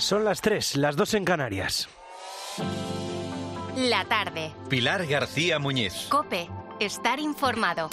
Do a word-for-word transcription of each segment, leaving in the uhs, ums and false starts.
Son las tres, las dos en Canarias. La tarde. Pilar García Muñiz. COPE. Estar informado.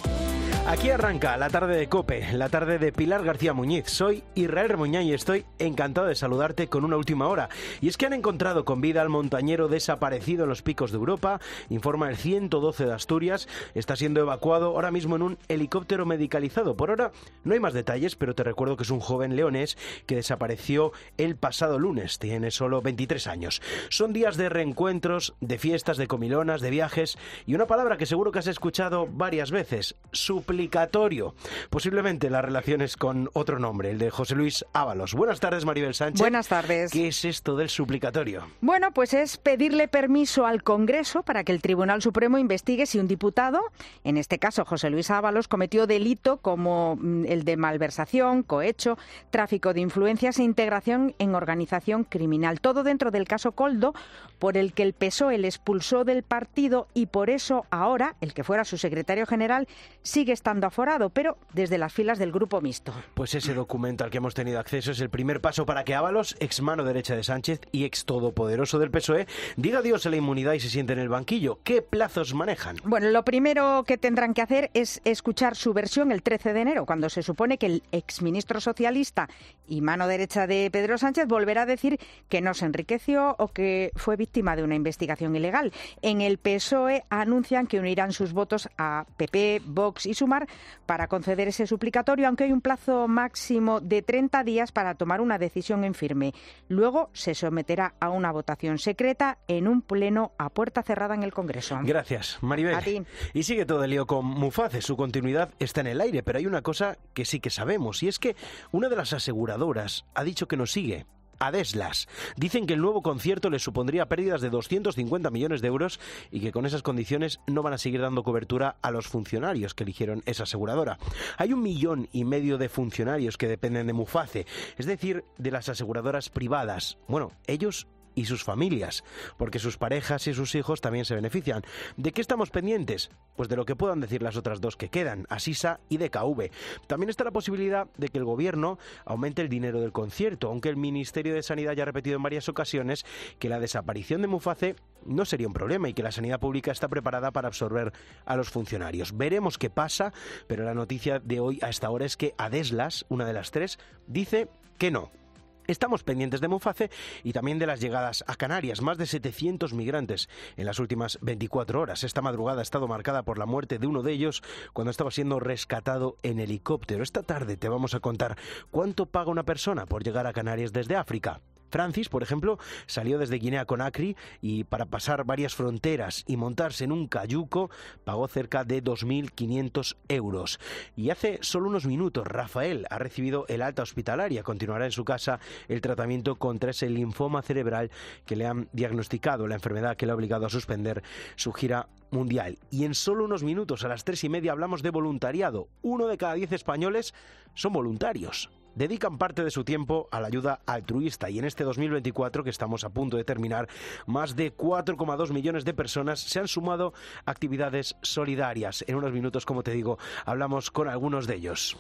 Aquí arranca la tarde de COPE, la tarde de Pilar García Muñiz. Soy Israel Remuñán y estoy encantado de saludarte con una última hora. Y es que han encontrado con vida al montañero desaparecido en los picos de Europa. Informa el ciento doce de Asturias. Está siendo evacuado ahora mismo en un helicóptero medicalizado. Por ahora no hay más detalles, pero te recuerdo que es un joven leonés que desapareció el pasado lunes. Tiene solo veintitrés años. Son días de reencuentros, de fiestas, de comilonas, de viajes y una palabra que seguro que has escuchado varias veces: suplicatorio. Posiblemente las relaciones con otro nombre, el de José Luis Ábalos. Buenas tardes, Maribel Sánchez. Buenas tardes. ¿Qué es esto del suplicatorio? Bueno, pues es pedirle permiso al Congreso para que el Tribunal Supremo investigue si un diputado, en este caso José Luis Ábalos, cometió delito como el de malversación, cohecho, tráfico de influencias e integración en organización criminal. Todo dentro del caso Koldo, por el que el P S O E le expulsó del partido y por eso ahora, el que fuera su secretario general, sigue estando aforado, pero desde las filas del Grupo Mixto. Pues ese documento al que hemos tenido acceso es el primer paso para que Ábalos, ex mano derecha de Sánchez y ex todopoderoso del P S O E, diga adiós a la inmunidad y se siente en el banquillo. ¿Qué plazos manejan? Bueno, lo primero que tendrán que hacer es escuchar su versión el trece de enero, cuando se supone que el exministro socialista y mano derecha de Pedro Sánchez volverá a decir que no se enriqueció o que fue víctima de una investigación ilegal. En el P S O E anuncian que unirán sus votos a P P, Vox y Sumar para conceder ese suplicatorio, aunque hay un plazo máximo de treinta días para tomar una decisión en firme. Luego se someterá a una votación secreta en un pleno a puerta cerrada en el Congreso. Gracias, Maribel. A ti. Y sigue todo el lío con Muface. Su continuidad está en el aire, pero hay una cosa que sí que sabemos, y es que una de las aseguradoras ha dicho que nos sigue. Adeslas. Dicen que el nuevo concierto les supondría pérdidas de doscientos cincuenta millones de euros y que con esas condiciones no van a seguir dando cobertura a los funcionarios que eligieron esa aseguradora. Hay un millón y medio de funcionarios que dependen de Muface, es decir, de las aseguradoras privadas. Bueno, ellos y sus familias, porque sus parejas y sus hijos también se benefician. ¿De qué estamos pendientes? Pues de lo que puedan decir las otras dos que quedan, Asisa y D K V. También está la posibilidad de que el gobierno aumente el dinero del concierto, aunque el Ministerio de Sanidad ya ha repetido en varias ocasiones que la desaparición de Muface no sería un problema y que la sanidad pública está preparada para absorber a los funcionarios. Veremos qué pasa, pero la noticia de hoy a esta hora es que Adeslas, una de las tres, dice que no. Estamos pendientes de Muface y también de las llegadas a Canarias. Más de setecientos migrantes en las últimas veinticuatro horas. Esta madrugada ha estado marcada por la muerte de uno de ellos cuando estaba siendo rescatado en helicóptero. Esta tarde te vamos a contar cuánto paga una persona por llegar a Canarias desde África. Francis, por ejemplo, salió desde Guinea-Conakry y para pasar varias fronteras y montarse en un cayuco pagó cerca de dos mil quinientos euros. Y hace solo unos minutos Rafael ha recibido el alta hospitalaria. Continuará en su casa el tratamiento contra ese linfoma cerebral que le han diagnosticado, la enfermedad que le ha obligado a suspender su gira mundial. Y en solo unos minutos, a las tres y media, hablamos de voluntariado. Uno de cada diez españoles son voluntarios. Dedican parte de su tiempo a la ayuda altruista y en este dos mil veinticuatro, que estamos a punto de terminar, más de cuatro coma dos millones de personas se han sumado a actividades solidarias. En unos minutos, como te digo, hablamos con algunos de ellos.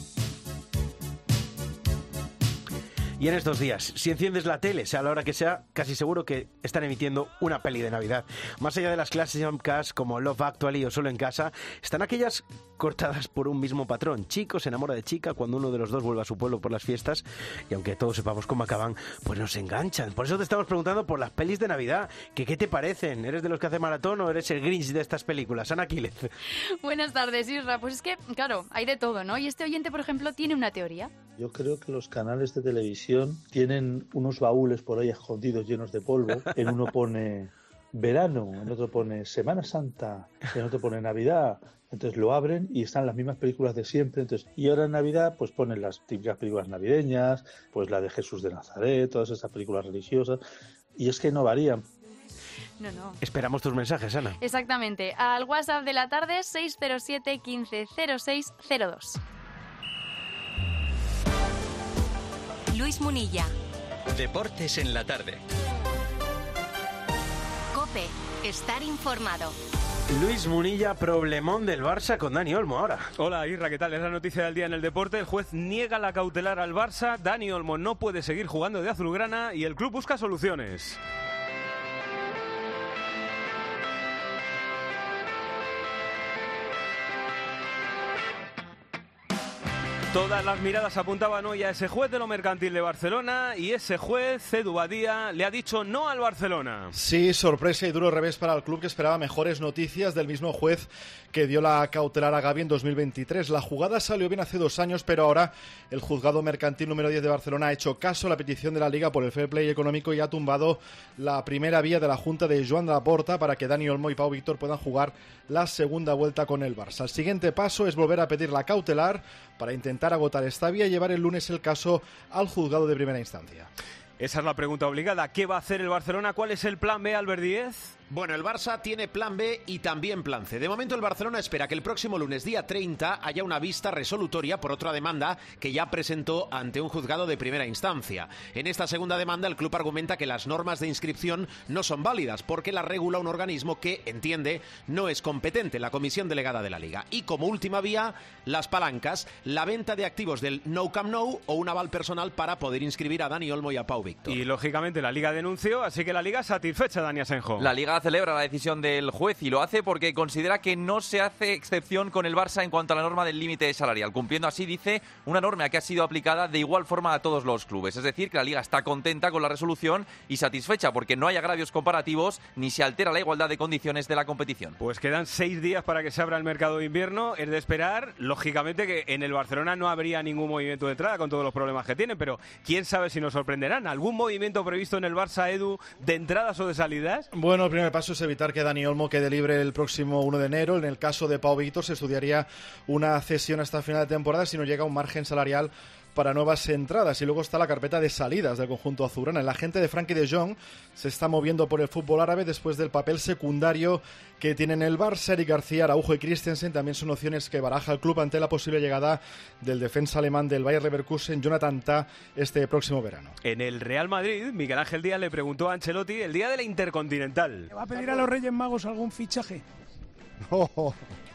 Y en estos días, si enciendes la tele, sea la hora que sea, casi seguro que están emitiendo una peli de Navidad. Más allá de las clásicas como Love Actually o Solo en Casa, están aquellas cortadas por un mismo patrón. Chico se enamora de chica cuando uno de los dos vuelve a su pueblo por las fiestas y aunque todos sepamos cómo acaban, pues nos enganchan. Por eso te estamos preguntando por las pelis de Navidad. ¿Que qué te parecen? ¿Eres de los que hace maratón o eres el Grinch de estas películas? Ana Quílez. Buenas tardes, Isra. Pues es que, claro, hay de todo, ¿no? Y este oyente, por ejemplo, tiene una teoría. Yo creo que los canales de televisión tienen unos baúles por ahí escondidos llenos de polvo. En uno pone verano, en otro pone Semana Santa, en otro pone Navidad. Entonces lo abren y están las mismas películas de siempre. Entonces, y ahora en Navidad pues ponen las típicas películas navideñas, pues la de Jesús de Nazaret, todas esas películas religiosas. Y es que no varían. No, no. Esperamos tus mensajes, Ana. Exactamente. Al WhatsApp de la tarde seis cero siete, quince cero seis cero dos. Luis Munilla. Deportes en la tarde. COPE. Estar informado. Luis Munilla, problemón del Barça con Dani Olmo ahora. Hola Isra, ¿qué tal? Es la noticia del día en el deporte. El juez niega la cautelar al Barça, Dani Olmo no puede seguir jugando de azulgrana y el club busca soluciones. Todas las miradas apuntaban hoy a ese juez de lo mercantil de Barcelona y ese juez, Edu Badía, le ha dicho no al Barcelona. Sí, sorpresa y duro revés para el club que esperaba mejores noticias del mismo juez que dio la cautelar a Gavi en dos mil veintitrés. La jugada salió bien hace dos años, pero ahora el juzgado mercantil número diez de Barcelona ha hecho caso a la petición de la Liga por el fair play económico y ha tumbado la primera vía de la Junta de Joan Laporta para que Dani Olmo y Pau Víctor puedan jugar la segunda vuelta con el Barça. El siguiente paso es volver a pedir la cautelar para intentar agotar esta vía y llevar el lunes el caso al juzgado de primera instancia. Esa es la pregunta obligada. ¿Qué va a hacer el Barcelona? ¿Cuál es el plan B, Albert Díez? Bueno, el Barça tiene plan B y también plan C. De momento el Barcelona espera que el próximo lunes, día treinta, haya una vista resolutoria por otra demanda que ya presentó ante un juzgado de primera instancia. En esta segunda demanda el club argumenta que las normas de inscripción no son válidas porque las regula un organismo que, entiende, no es competente, la Comisión Delegada de la Liga. Y como última vía, las palancas, la venta de activos del No Camp Nou o un aval personal para poder inscribir a Dani Olmo y a Pau Víctor. Y lógicamente la Liga denunció, así que la Liga satisfecha, Dani Asenjo. La Liga celebra la decisión del juez y lo hace porque considera que no se hace excepción con el Barça en cuanto a la norma del límite salarial, cumpliendo así, dice, una norma que ha sido aplicada de igual forma a todos los clubes. Es decir, que la Liga está contenta con la resolución y satisfecha porque no hay agravios comparativos ni se altera la igualdad de condiciones de la competición. Pues quedan seis días para que se abra el mercado de invierno. Es de esperar, lógicamente, que en el Barcelona no habría ningún movimiento de entrada con todos los problemas que tienen, pero quién sabe si nos sorprenderán. ¿Algún movimiento previsto en el Barça, Edu, de entradas o de salidas? Bueno, el primer paso es evitar que Dani Olmo quede libre el próximo uno de enero. En el caso de Pau Víctor se estudiaría una cesión hasta final de temporada si no llega un margen salarial para nuevas entradas. Y luego está la carpeta de salidas del conjunto azulgrana. El agente de Frenkie de Jong se está moviendo por el fútbol árabe después del papel secundario que tienen el Barça. Eric García, Araujo y Christensen también son opciones que baraja el club ante la posible llegada del defensa alemán del Bayer Leverkusen, Jonathan Tah, este próximo verano. En el Real Madrid, Miguel Ángel Díaz le preguntó a Ancelotti el día de la Intercontinental. ¿Le va a pedir a los Reyes Magos algún fichaje? No.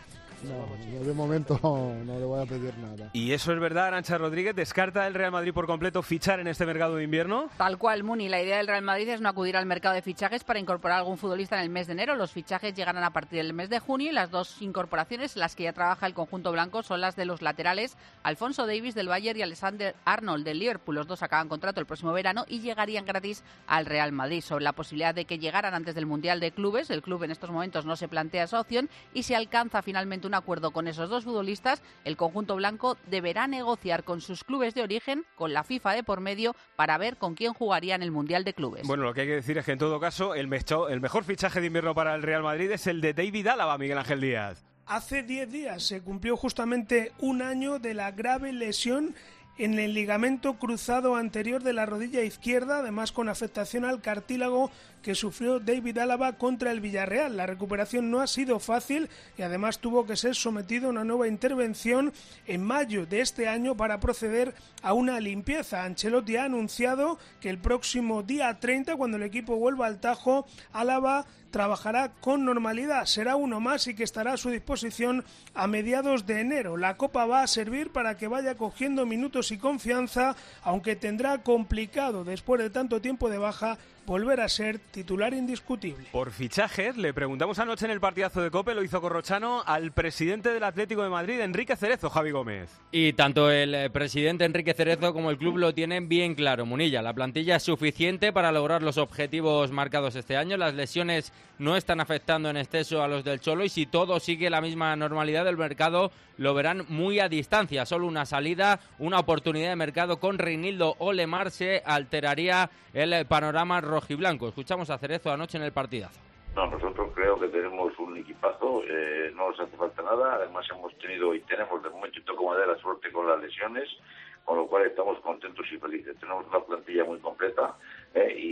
No, de momento no, no le voy a pedir nada. ¿Y eso es verdad, Arantxa Rodríguez? ¿Descarta el Real Madrid por completo fichar en este mercado de invierno? Tal cual, Muni. La idea del Real Madrid es no acudir al mercado de fichajes para incorporar a algún futbolista en el mes de enero. Los fichajes llegarán a partir del mes de junio y las dos incorporaciones, las que ya trabaja el conjunto blanco, son las de los laterales Alfonso Davies del Bayern y Alexander Arnold del Liverpool. Los dos acaban contrato el próximo verano y llegarían gratis al Real Madrid. Sobre la posibilidad de que llegaran antes del Mundial de Clubes, el club en estos momentos no se plantea esa opción y si alcanza finalmente un acuerdo con esos dos futbolistas, el conjunto blanco deberá negociar con sus clubes de origen, con la FIFA de por medio, para ver con quién jugaría en el Mundial de Clubes. Bueno, lo que hay que decir es que en todo caso el, mecho, el mejor fichaje de invierno para el Real Madrid es el de David Álava, Miguel Ángel Díaz. Hace diez días se cumplió justamente un año de la grave lesión en el ligamento cruzado anterior de la rodilla izquierda, además con afectación al cartílago que sufrió David Álava contra el Villarreal. La recuperación no ha sido fácil y además tuvo que ser sometido a una nueva intervención en mayo de este año para proceder a una limpieza. Ancelotti ha anunciado que el próximo día treinta, cuando el equipo vuelva al Tajo, Álava trabajará con normalidad, será uno más y que estará a su disposición a mediados de enero. La Copa va a servir para que vaya cogiendo minutos y confianza, aunque tendrá complicado después de tanto tiempo de baja volver a ser titular indiscutible. Por fichajes, le preguntamos anoche en el partidazo de COPE, lo hizo Corrochano, al presidente del Atlético de Madrid, Enrique Cerezo, Javi Gómez. Y tanto el presidente Enrique Cerezo como el club lo tienen bien claro, Munilla. La plantilla es suficiente para lograr los objetivos marcados este año. Las lesiones no están afectando en exceso a los del Cholo y si todo sigue la misma normalidad del mercado, lo verán muy a distancia. Solo una salida, una oportunidad de mercado con Reinildo o Lemar se alteraría el panorama rojiblanco. Escuchamos a Cerezo anoche en el partidazo. No, nosotros creo que tenemos un equipazo, eh, no nos hace falta nada, además hemos tenido y tenemos de momento y toco madera suerte con las lesiones, con lo cual estamos contentos y felices. Tenemos una plantilla muy completa eh, y discutimos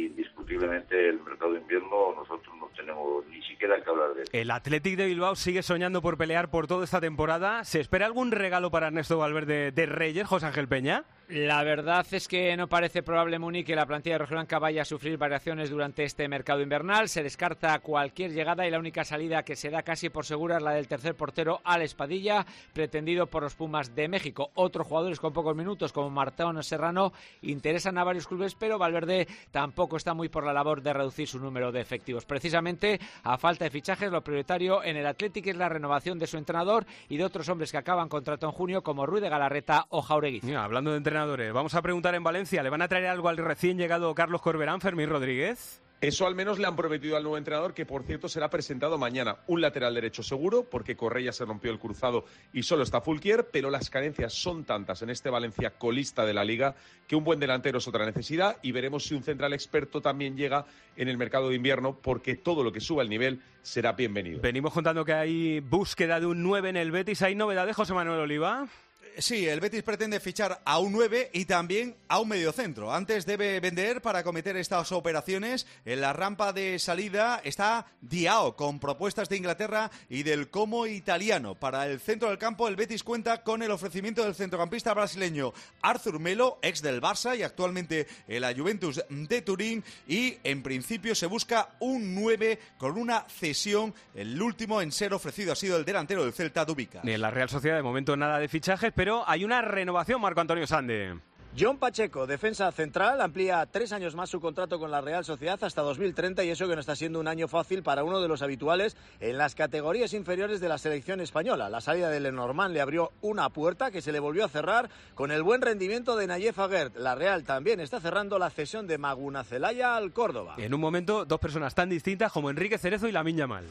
indiscutiblemente el mercado de invierno nosotros no tenemos ni siquiera que hablar de él. El Athletic de Bilbao sigue soñando por pelear por toda esta temporada. ¿Se espera algún regalo para Ernesto Valverde de Reyes, José Ángel Peña? La verdad es que no parece probable, Muni, que la plantilla rojiblanca vaya a sufrir variaciones durante este mercado invernal. Se descarta cualquier llegada y la única salida que se da casi por segura es la del tercer portero Alex Padilla, pretendido por los Pumas de México. Otros jugadores con pocos minutos, como Martón Serrano, interesan a varios clubes, pero Valverde tampoco está muy por la labor de reducir su número de efectivos. Precisamente, a falta de fichajes, lo prioritario en el Athletic es la renovación de su entrenador y de otros hombres que acaban contrato en junio, como Ruiz de Galarreta o Jauregui. Mira, hablando de entrenadores, vamos a preguntar en Valencia, ¿le van a traer algo al recién llegado Carlos Corberán, Fermín Rodríguez? Eso al menos le han prometido al nuevo entrenador, que por cierto será presentado mañana. Un lateral derecho seguro, porque Correia se rompió el cruzado y solo está Fulquier, pero las carencias son tantas en este Valencia colista de la Liga que un buen delantero es otra necesidad, y veremos si un central experto también llega en el mercado de invierno, porque todo lo que suba el nivel será bienvenido. Venimos contando que hay búsqueda de un nueve en el Betis. ¿Hay novedades, José Manuel Oliva? Sí, el Betis pretende fichar a un nueve y también a un mediocentro. Antes debe vender para cometer estas operaciones. En la rampa de salida está Diao, con propuestas de Inglaterra y del Como italiano. Para el centro del campo, el Betis cuenta con el ofrecimiento del centrocampista brasileño Arthur Melo, ex del Barça y actualmente en la Juventus de Turín. Y en principio se busca un nueve con una cesión. El último en ser ofrecido ha sido el delantero del Celta, Dubíka. En la Real Sociedad de momento nada de fichajes, pero hay una renovación, Marco Antonio Sande. John Pacheco, defensa central, amplía tres años más su contrato con la Real Sociedad hasta dos mil treinta, y eso que no está siendo un año fácil para uno de los habituales en las categorías inferiores de la selección española. La salida de Lenormand le abrió una puerta que se le volvió a cerrar con el buen rendimiento de Nayef Aguert. La Real también está cerrando la cesión de Maguna Celaya al Córdoba. En un momento, dos personas tan distintas como Enrique Cerezo y Lamine Yamal.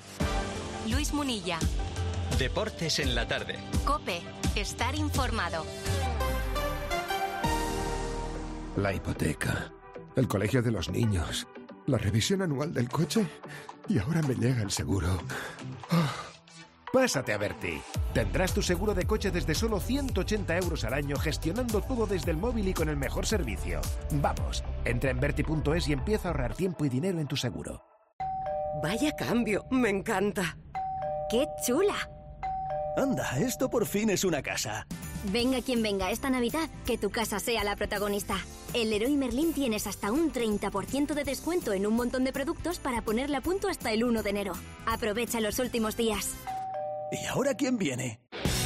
Luis Munilla. Deportes en la tarde. COPE. Estar informado. La hipoteca, el colegio de los niños, la revisión anual del coche y ahora me llega el seguro. Oh. Pásate a Berti. Tendrás tu seguro de coche desde solo ciento ochenta euros al año, gestionando todo desde el móvil y con el mejor servicio. Vamos, entra en Berti punto es y empieza a ahorrar tiempo y dinero en tu seguro. Vaya cambio, me encanta. ¡Qué chula! Anda, esto por fin es una casa. Venga quien venga esta Navidad, que tu casa sea la protagonista. En Leroy Merlin tienes hasta un treinta por ciento de descuento en un montón de productos para ponerle a punto hasta el uno de enero. Aprovecha los últimos días. ¿Y ahora quién viene?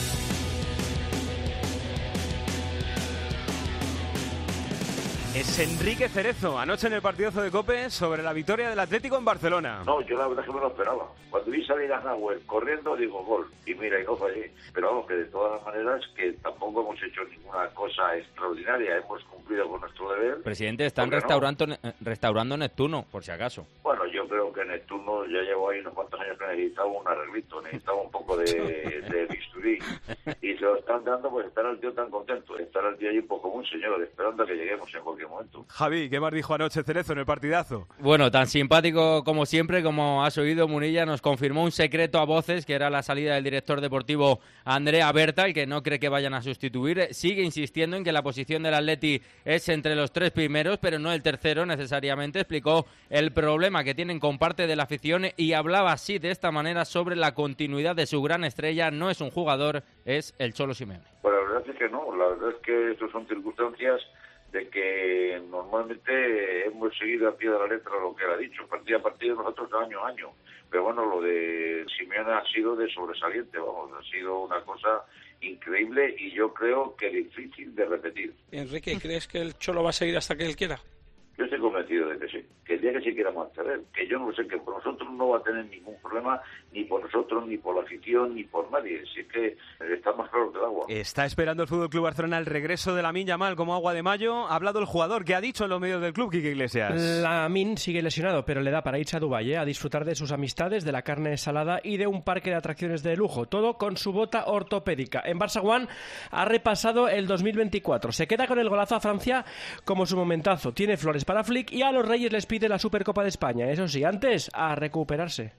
Es Enrique Cerezo, anoche en el partidazo de COPE sobre la victoria del Atlético en Barcelona. No, yo la verdad es que me lo esperaba. Cuando vi salir a Nahuel corriendo, digo gol. Y mira, y no fallé. Pero vamos, que de todas las maneras, que tampoco hemos hecho ninguna cosa extraordinaria. Hemos cumplido con nuestro deber. Presidente, están restaurando, no? restaurando Neptuno, por si acaso. Bueno, yo creo que Neptuno, ya llevo ahí unos cuantos años que necesitaba un arreglito, necesitaba un poco de, de bisturí. Y se lo están dando, pues estará el tío tan contento. Estará el tío allí pues como un señor, esperando a que lleguemos en cualquier momento. Javi, ¿qué más dijo anoche Cerezo en el partidazo? Bueno, tan simpático como siempre, como has oído, Munilla nos confirmó un secreto a voces, que era la salida del director deportivo Andrea Berta, el que no cree que vayan a sustituir. Sigue insistiendo en que la posición del Atleti es entre los tres primeros, pero no el tercero necesariamente. Explicó el problema que tienen con parte de la afición y hablaba así, de esta manera, sobre la continuidad de su gran estrella. No es un jugador, es el Cholo Simeone. Pues la verdad es que no, la verdad es que estas son circunstancias de que normalmente hemos seguido a pie de la letra lo que él ha dicho, partido a partido, nosotros año a año. Pero bueno, lo de Simeone ha sido de sobresaliente, vamos, ha sido una cosa increíble y yo creo que difícil de repetir. Enrique, ¿crees que el Cholo va a seguir hasta que él quiera? Yo estoy convencido de que sí, que el día que sí quiera marchar él, que yo no sé, que por nosotros no va a tener ningún problema, ni por nosotros, ni por la afición, ni por nadie, así que está más claro que el agua. Está esperando el Fútbol Club Barcelona el regreso de Lamine Yamal como agua de mayo. Ha hablado el jugador, ¿qué ha dicho en los medios del club, Quique Iglesias? Lamine sigue lesionado, pero le da para irse a Dubái, ¿eh? a disfrutar de sus amistades, de la carne salada y de un parque de atracciones de lujo, todo con su bota ortopédica. En Barça One ha repasado el dos mil veinticuatro, se queda con el golazo a Francia como su momentazo, tiene flores para Flick y a los Reyes les pide la Supercopa de España, eso sí, antes a recuperarse.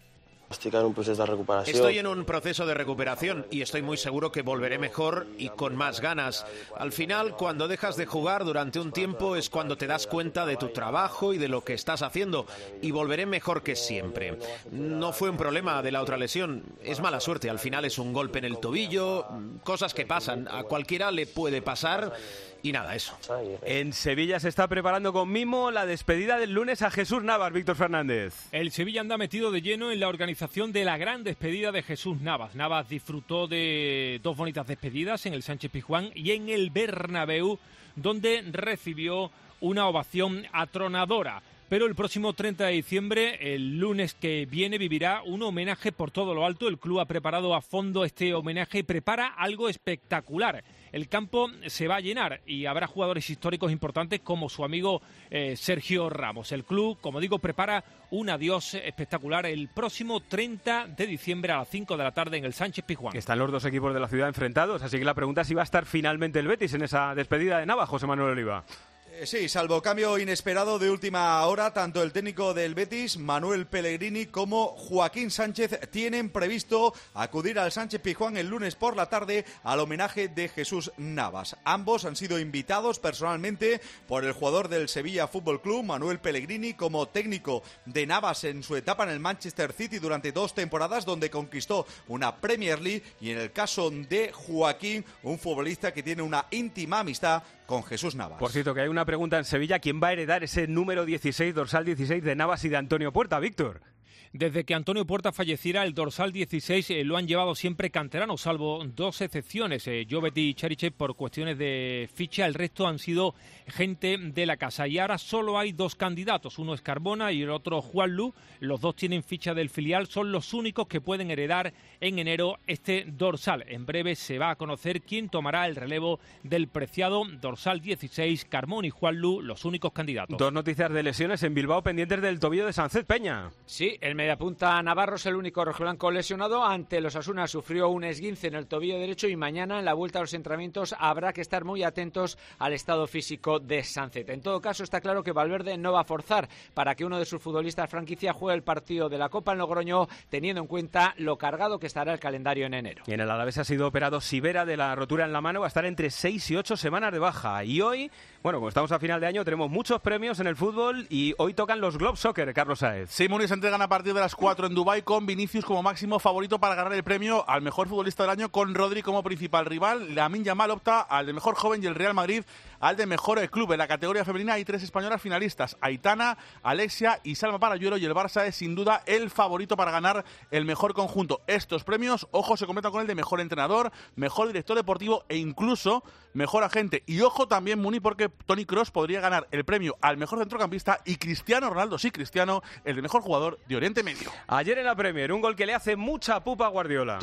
Estic en un procés de recuperació. Estoy en un proceso de recuperación y estoy muy seguro que volveré mejor y con más ganas. Al final, cuando dejas de jugar durante un tiempo es cuando te das cuenta de tu trabajo y de lo que estás haciendo, y volveré mejor que siempre. No fue un problema de la otra lesión, es mala suerte. Al final es un golpe en el tobillo, cosas que pasan, a cualquiera le puede pasar. Y nada, eso. En Sevilla se está preparando con mimo la despedida del lunes a Jesús Navas, Víctor Fernández. El Sevilla anda metido de lleno en la organización de la gran despedida de Jesús Navas. Navas disfrutó de dos bonitas despedidas en el Sánchez-Pizjuán y en el Bernabéu, donde recibió una ovación atronadora. Pero el próximo treinta de diciembre, el lunes que viene, vivirá un homenaje por todo lo alto. El club ha preparado a fondo este homenaje y prepara algo espectacular. El campo se va a llenar y habrá jugadores históricos importantes como su amigo eh, Sergio Ramos. El club, como digo, prepara un adiós espectacular el próximo treinta de diciembre a las cinco de la tarde en el Sánchez-Pizjuán. Están los dos equipos de la ciudad enfrentados, así que la pregunta es si va a estar finalmente el Betis en esa despedida de Navas, José Manuel Oliva. Sí, salvo cambio inesperado de última hora, tanto el técnico del Betis, Manuel Pellegrini, como Joaquín Sánchez tienen previsto acudir al Sánchez-Pizjuán el lunes por la tarde al homenaje de Jesús Navas. Ambos han sido invitados personalmente por el jugador del Sevilla Fútbol Club, Manuel Pellegrini, como técnico de Navas en su etapa en el Manchester City durante dos temporadas, donde conquistó una Premier League, y en el caso de Joaquín, un futbolista que tiene una íntima amistad con Jesús Navas. Por cierto, que hay una pregunta en Sevilla: ¿quién va a heredar ese número dieciséis, dorsal dieciséis de Navas y de Antonio Puerta, Víctor? Desde que Antonio Puerta falleciera, el dorsal dieciséis eh, lo han llevado siempre canteranos, salvo dos excepciones, eh, Jovet y Cherichev por cuestiones de ficha. El resto han sido gente de la casa. Y ahora solo hay dos candidatos, uno es Carbona y el otro Juanlu. Los dos tienen ficha del filial, son los únicos que pueden heredar en enero este dorsal. En breve se va a conocer quién tomará el relevo del preciado dorsal dieciséis, Carmón y Juanlu, los únicos candidatos. Dos noticias de lesiones en Bilbao pendientes del tobillo de Sánchez Peña. Sí, el mediapunta Navarro es el único rojiblanco lesionado. Ante los Osasuna sufrió un esguince en el tobillo derecho y mañana en la vuelta a los entrenamientos habrá que estar muy atentos al estado físico de Sánchez. En todo caso, está claro que Valverde no va a forzar para que uno de sus futbolistas franquicia juegue el partido de la Copa en Logroño, teniendo en cuenta lo cargado que estará el calendario en enero. Y en el Alavés ha sido operado Sivera de la rotura en la mano, va a estar entre seis y ocho semanas de baja. Y hoy, bueno, como estamos a final de año, tenemos muchos premios en el fútbol y hoy tocan los Globe Soccer, Carlos Sáez. Sí, Muni, se entregan a partir de las cuatro en Dubái, con Vinicius como máximo favorito para ganar el premio al mejor futbolista del año, con Rodri como principal rival. Lamine Yamal opta al de mejor joven y el Real Madrid al de mejor club. En la categoría femenina hay tres españolas finalistas: Aitana, Alexia y Salma Parayuelo, y el Barça es sin duda el favorito para ganar el mejor conjunto. Estos premios, ojo, se completan con el de mejor entrenador, mejor director deportivo e incluso mejor agente. Y ojo también, Muni, porque Toni Kroos podría ganar el premio al mejor centrocampista y Cristiano Ronaldo, sí, Cristiano, el de mejor jugador de Oriente Medio. Ayer en la Premier, un gol que le hace mucha pupa a Guardiola.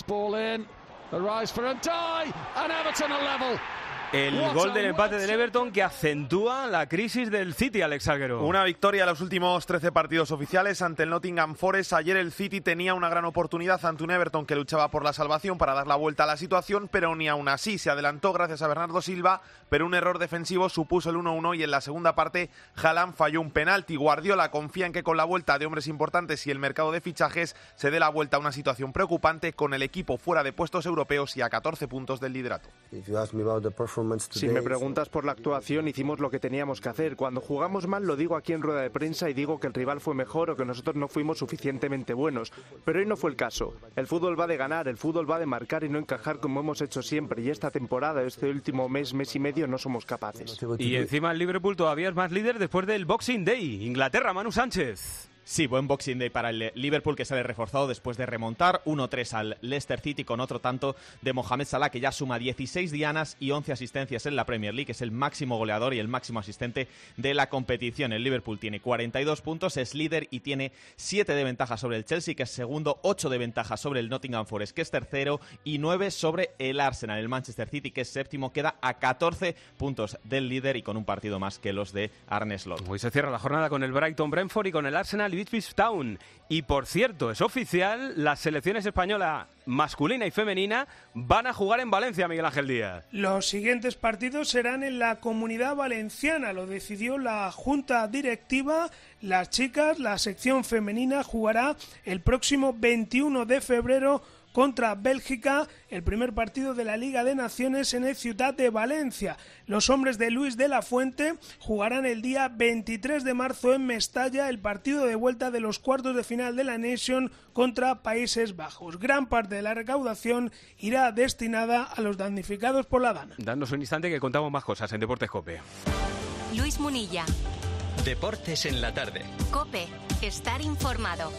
El gol del empate del Everton que acentúa la crisis del City, Alex Alguero. Una victoria en los últimos trece partidos oficiales ante el Nottingham Forest. Ayer el City tenía una gran oportunidad ante un Everton que luchaba por la salvación para dar la vuelta a la situación, pero ni aún así. Se adelantó gracias a Bernardo Silva, pero un error defensivo supuso el uno uno y en la segunda parte Haaland falló un penalti. Guardiola confía en que con la vuelta de hombres importantes y el mercado de fichajes se dé la vuelta a una situación preocupante, con el equipo fuera de puestos europeos y a catorce puntos del liderato. Si me preguntas por la actuación, hicimos lo que teníamos que hacer. Cuando jugamos mal lo digo aquí en rueda de prensa y digo que el rival fue mejor o que nosotros no fuimos suficientemente buenos. Pero hoy no fue el caso. El fútbol va de ganar, el fútbol va de marcar y no encajar como hemos hecho siempre. Y esta temporada, este último mes, mes y medio, no somos capaces. Y encima el Liverpool todavía es más líder después del Boxing Day. Inglaterra, Manu Sánchez. Sí, buen Boxing Day para el Liverpool, que sale reforzado después de remontar uno tres al Leicester City con otro tanto de Mohamed Salah, que ya suma dieciséis dianas y once asistencias en la Premier League. Es el máximo goleador y el máximo asistente de la competición. El Liverpool tiene cuarenta y dos puntos, es líder y tiene siete de ventaja sobre el Chelsea, que es segundo, ocho de ventaja sobre el Nottingham Forest, que es tercero, y nueve sobre el Arsenal. El Manchester City, que es séptimo, queda a catorce puntos del líder y con un partido más que los de Arne Slot. Hoy se cierra la jornada con el Brighton Brentford y con el Arsenal Ipswich Town. Y por cierto, es oficial, las selecciones española masculina y femenina van a jugar en Valencia, Miguel Ángel Díaz. Los siguientes partidos serán en la Comunidad Valenciana, lo decidió la Junta Directiva. Las chicas, la sección femenina, jugará el próximo veintiuno de febrero contra Bélgica, el primer partido de la Liga de Naciones en el Ciudad de Valencia. Los hombres de Luis de la Fuente jugarán el día veintitrés de marzo en Mestalla el partido de vuelta de los cuartos de final de la Nation contra Países Bajos. Gran parte de la recaudación irá destinada a los damnificados por la Dana. Danos un instante que contamos más cosas en Deportes COPE. Luis Munilla. Deportes en la tarde. COPE. Estar informado.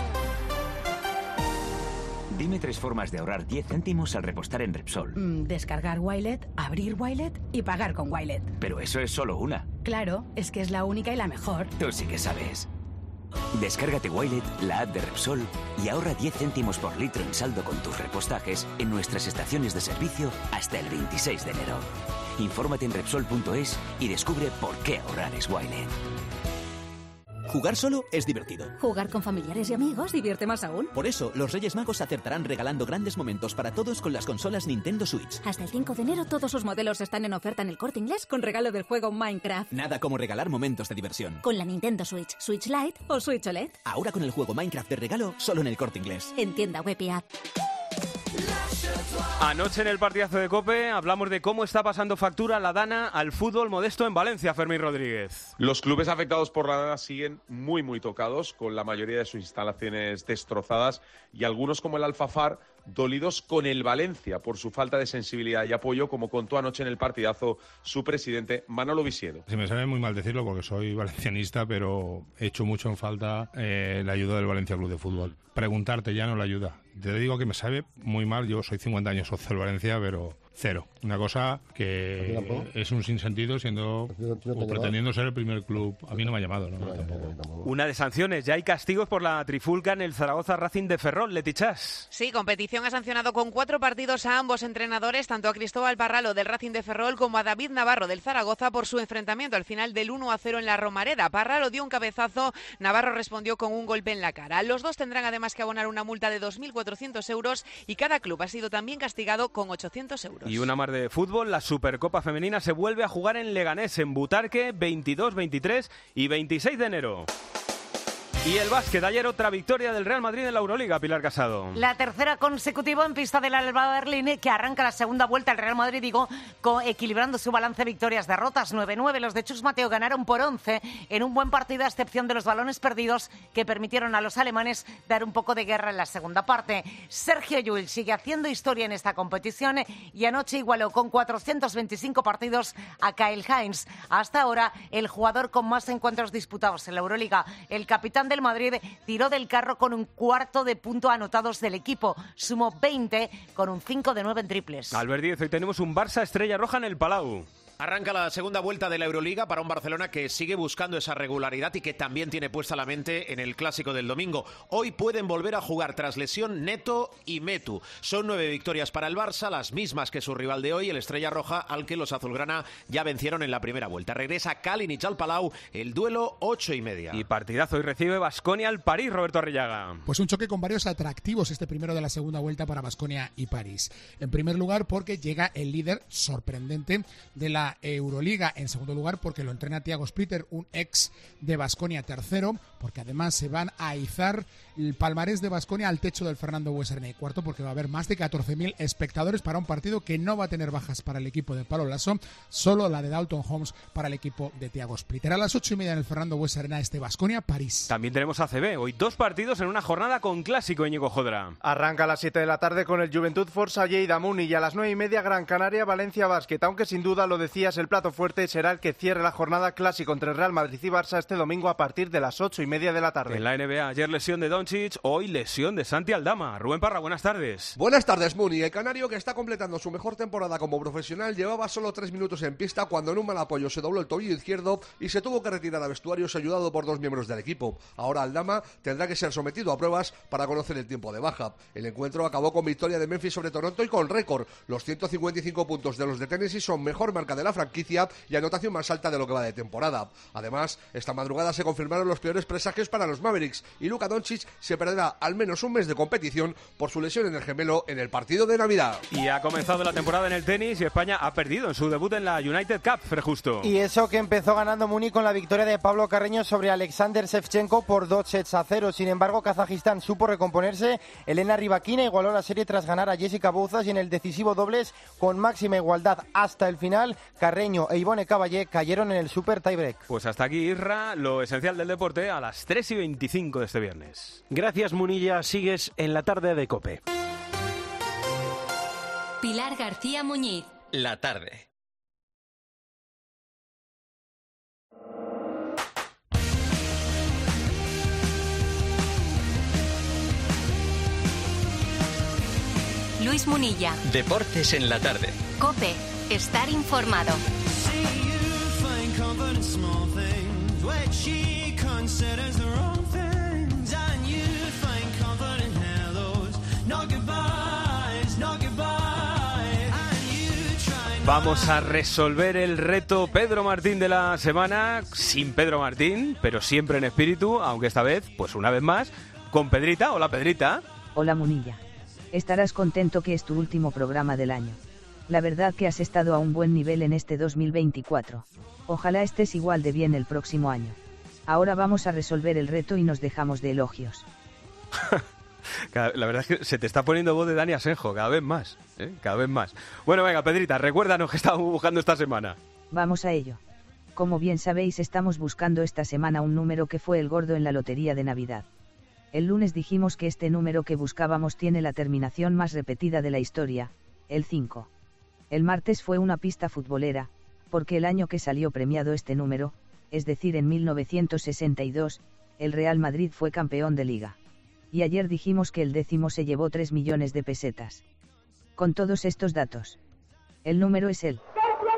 Dime tres formas de ahorrar diez céntimos al repostar en Repsol. Mm, descargar Wilet, abrir Wilet y pagar con Wilet. Pero eso es solo una. Claro, es que es la única y la mejor. Tú sí que sabes. Descárgate Wilet, la app de Repsol, y ahorra diez céntimos por litro en saldo con tus repostajes en nuestras estaciones de servicio hasta el veintiséis de enero. Infórmate en Repsol punto es y descubre por qué ahorrar es Wilet. Jugar solo es divertido. Jugar con familiares y amigos divierte más aún. Por eso, los Reyes Magos acertarán regalando grandes momentos para todos con las consolas Nintendo Switch. Hasta el cinco de enero todos sus modelos están en oferta en el Corte Inglés con regalo del juego Minecraft. Nada como regalar momentos de diversión. Con la Nintendo Switch, Switch Lite o Switch O L E D. Ahora con el juego Minecraft de regalo solo en el Corte Inglés. En tienda web y app. Anoche en el partidazo de COPE hablamos de cómo está pasando factura la Dana al fútbol modesto en Valencia, Fermín Rodríguez. Los clubes afectados por la Dana siguen muy muy tocados, con la mayoría de sus instalaciones destrozadas y algunos como el Alfafar dolidos con el Valencia por su falta de sensibilidad y apoyo, como contó anoche en el partidazo su presidente Manolo Visiedo. Se me sabe muy mal decirlo porque soy valencianista, pero he hecho mucho en falta eh, la ayuda del Valencia Club de Fútbol. Preguntarte ya no la ayuda. Te digo que me sabe muy mal, yo soy cincuenta años socio del Valencia, pero cero. Una cosa que es un sinsentido siendo o pretendiendo ser el primer club. A mí no me ha llamado, ¿no? Tampoco. Una de sanciones, ya hay castigos por la trifulca en el Zaragoza Racing de Ferrol, Leti Chas. Sí, competición ha sancionado con cuatro partidos a ambos entrenadores, tanto a Cristóbal Parralo del Racing de Ferrol como a David Navarro del Zaragoza por su enfrentamiento al final del uno a cero en la Romareda. Parralo dio un cabezazo, Navarro respondió con un golpe en la cara. Los dos tendrán además que abonar una multa de dos mil cuatrocientos euros y cada club ha sido también castigado con ochocientos euros. Y una más de fútbol, la Supercopa Femenina se vuelve a jugar en Leganés, en Butarque, veintidós, veintitrés y veintiséis de enero. Y el básquet, ayer otra victoria del Real Madrid en la Euroliga, Pilar Casado. La tercera consecutiva en pista del Alba Berlín, que arranca la segunda vuelta. El Real Madrid, digo, equilibrando su balance de victorias-derrotas. nueve nueve, los de Chus Mateo ganaron por once en un buen partido, a excepción de los balones perdidos que permitieron a los alemanes dar un poco de guerra en la segunda parte. Sergio Llull sigue haciendo historia en esta competición y anoche igualó con cuatrocientos veinticinco partidos a Kyle Hines. Hasta ahora, el jugador con más encuentros disputados en la Euroliga. El capitán de el Madrid tiró del carro con un cuarto de punto anotados del equipo. Sumó veinte con un cinco de nueve en triples. Albert Díez, hoy tenemos un Barça Estrella Roja en el Palau. Arranca la segunda vuelta de la Euroliga para un Barcelona que sigue buscando esa regularidad y que también tiene puesta la mente en el clásico del domingo. Hoy pueden volver a jugar tras lesión Neto y Metu. Son nueve victorias para el Barça, las mismas que su rival de hoy, el Estrella Roja, al que los azulgrana ya vencieron en la primera vuelta. Regresa Kalinic al Palau, el duelo ocho y media. Y partidazo, hoy recibe Baskonia al París, Roberto Arrillaga. Pues un choque con varios atractivos este primero de la segunda vuelta para Baskonia y París. En primer lugar porque llega el líder sorprendente de la Euroliga. En segundo lugar porque lo entrena Thiago Splitter, un ex de Baskonia. Tercero porque además se van a izar el palmarés de Baskonia al techo del Fernando Buesa. Y cuarto porque va a haber más de catorce mil espectadores para un partido que no va a tener bajas para el equipo de Pablo Laso, solo la de Dalton Holmes para el equipo de Thiago Splitter. A las ocho y media en el Fernando Buesa Arena, este Baskonia París. También tenemos A C B, hoy dos partidos en una jornada con clásico, Íñigo Jodra. Arranca a las siete de la tarde con el Juventud Forza Lleida Muni y a las nueve y media Gran Canaria Valencia Basket, aunque sin duda lo decías, el plato fuerte será el que cierre la jornada clásico entre Real Madrid y Barça este domingo a partir de las ocho y media de la tarde. En la N B A, ayer lesión de Doncic, hoy lesión de Santi Aldama. Rubén Parra, buenas tardes. Buenas tardes, Muni. El canario, que está completando su mejor temporada como profesional, llevaba solo tres minutos en pista cuando en un mal apoyo se dobló el tobillo izquierdo y se tuvo que retirar a vestuarios ayudado por dos miembros del equipo. Ahora Aldama tendrá que ser sometido a pruebas para conocer el tiempo de baja. El encuentro acabó con victoria de Memphis sobre Toronto y con récord. Los ciento cincuenta y cinco puntos de los de Tennessee son mejor marca de la la franquicia y anotación más alta de lo que va de temporada. Además, esta madrugada se confirmaron los peores presagios para los Mavericks y Luka Doncic se perderá al menos un mes de competición por su lesión en el gemelo en el partido de Navidad. Y ha comenzado la temporada en el tenis y España ha perdido en su debut en la United Cup, Frejusto. Y eso que empezó ganando Muni con la victoria de Pablo Carreño sobre Alexander Shevchenko por dos sets a cero. Sin embargo, Kazajistán supo recomponerse. Elena Rybakina igualó la serie tras ganar a Jessica Bouzas y en el decisivo dobles con máxima igualdad hasta el final, Carreño e Ivone Caballé cayeron en el super tiebreak. Pues hasta aquí, Isra, lo esencial del deporte a las tres y veinticinco de este viernes. Gracias, Munilla. Sigues en la tarde de COPE. Pilar García Muñiz. La tarde. Luis Munilla. Deportes en la tarde. COPE. Estar informado. Vamos a resolver el reto Pedro Martín de la semana, sin Pedro Martín, pero siempre en espíritu, aunque esta vez, pues una vez más, con Pedrita. Hola, Pedrita. Hola, Munilla. Estarás contento que es tu último programa del año. La verdad que has estado a un buen nivel en este dos mil veinticuatro. Ojalá estés igual de bien el próximo año. Ahora vamos a resolver el reto y nos dejamos de elogios. La verdad es que se te está poniendo voz de Dani Asenjo, cada vez más, ¿eh? Cada vez más. Bueno, venga, Pedrita, recuérdanos que estábamos buscando esta semana. Vamos a ello. Como bien sabéis, estamos buscando esta semana un número que fue el gordo en la lotería de Navidad. El lunes dijimos que este número que buscábamos tiene la terminación más repetida de la historia, el cinco. El martes fue una pista futbolera, porque el año que salió premiado este número, es decir en mil novecientos sesenta y dos, el Real Madrid fue campeón de Liga. Y ayer dijimos que el décimo se llevó tres millones de pesetas. Con todos estos datos, el número es el...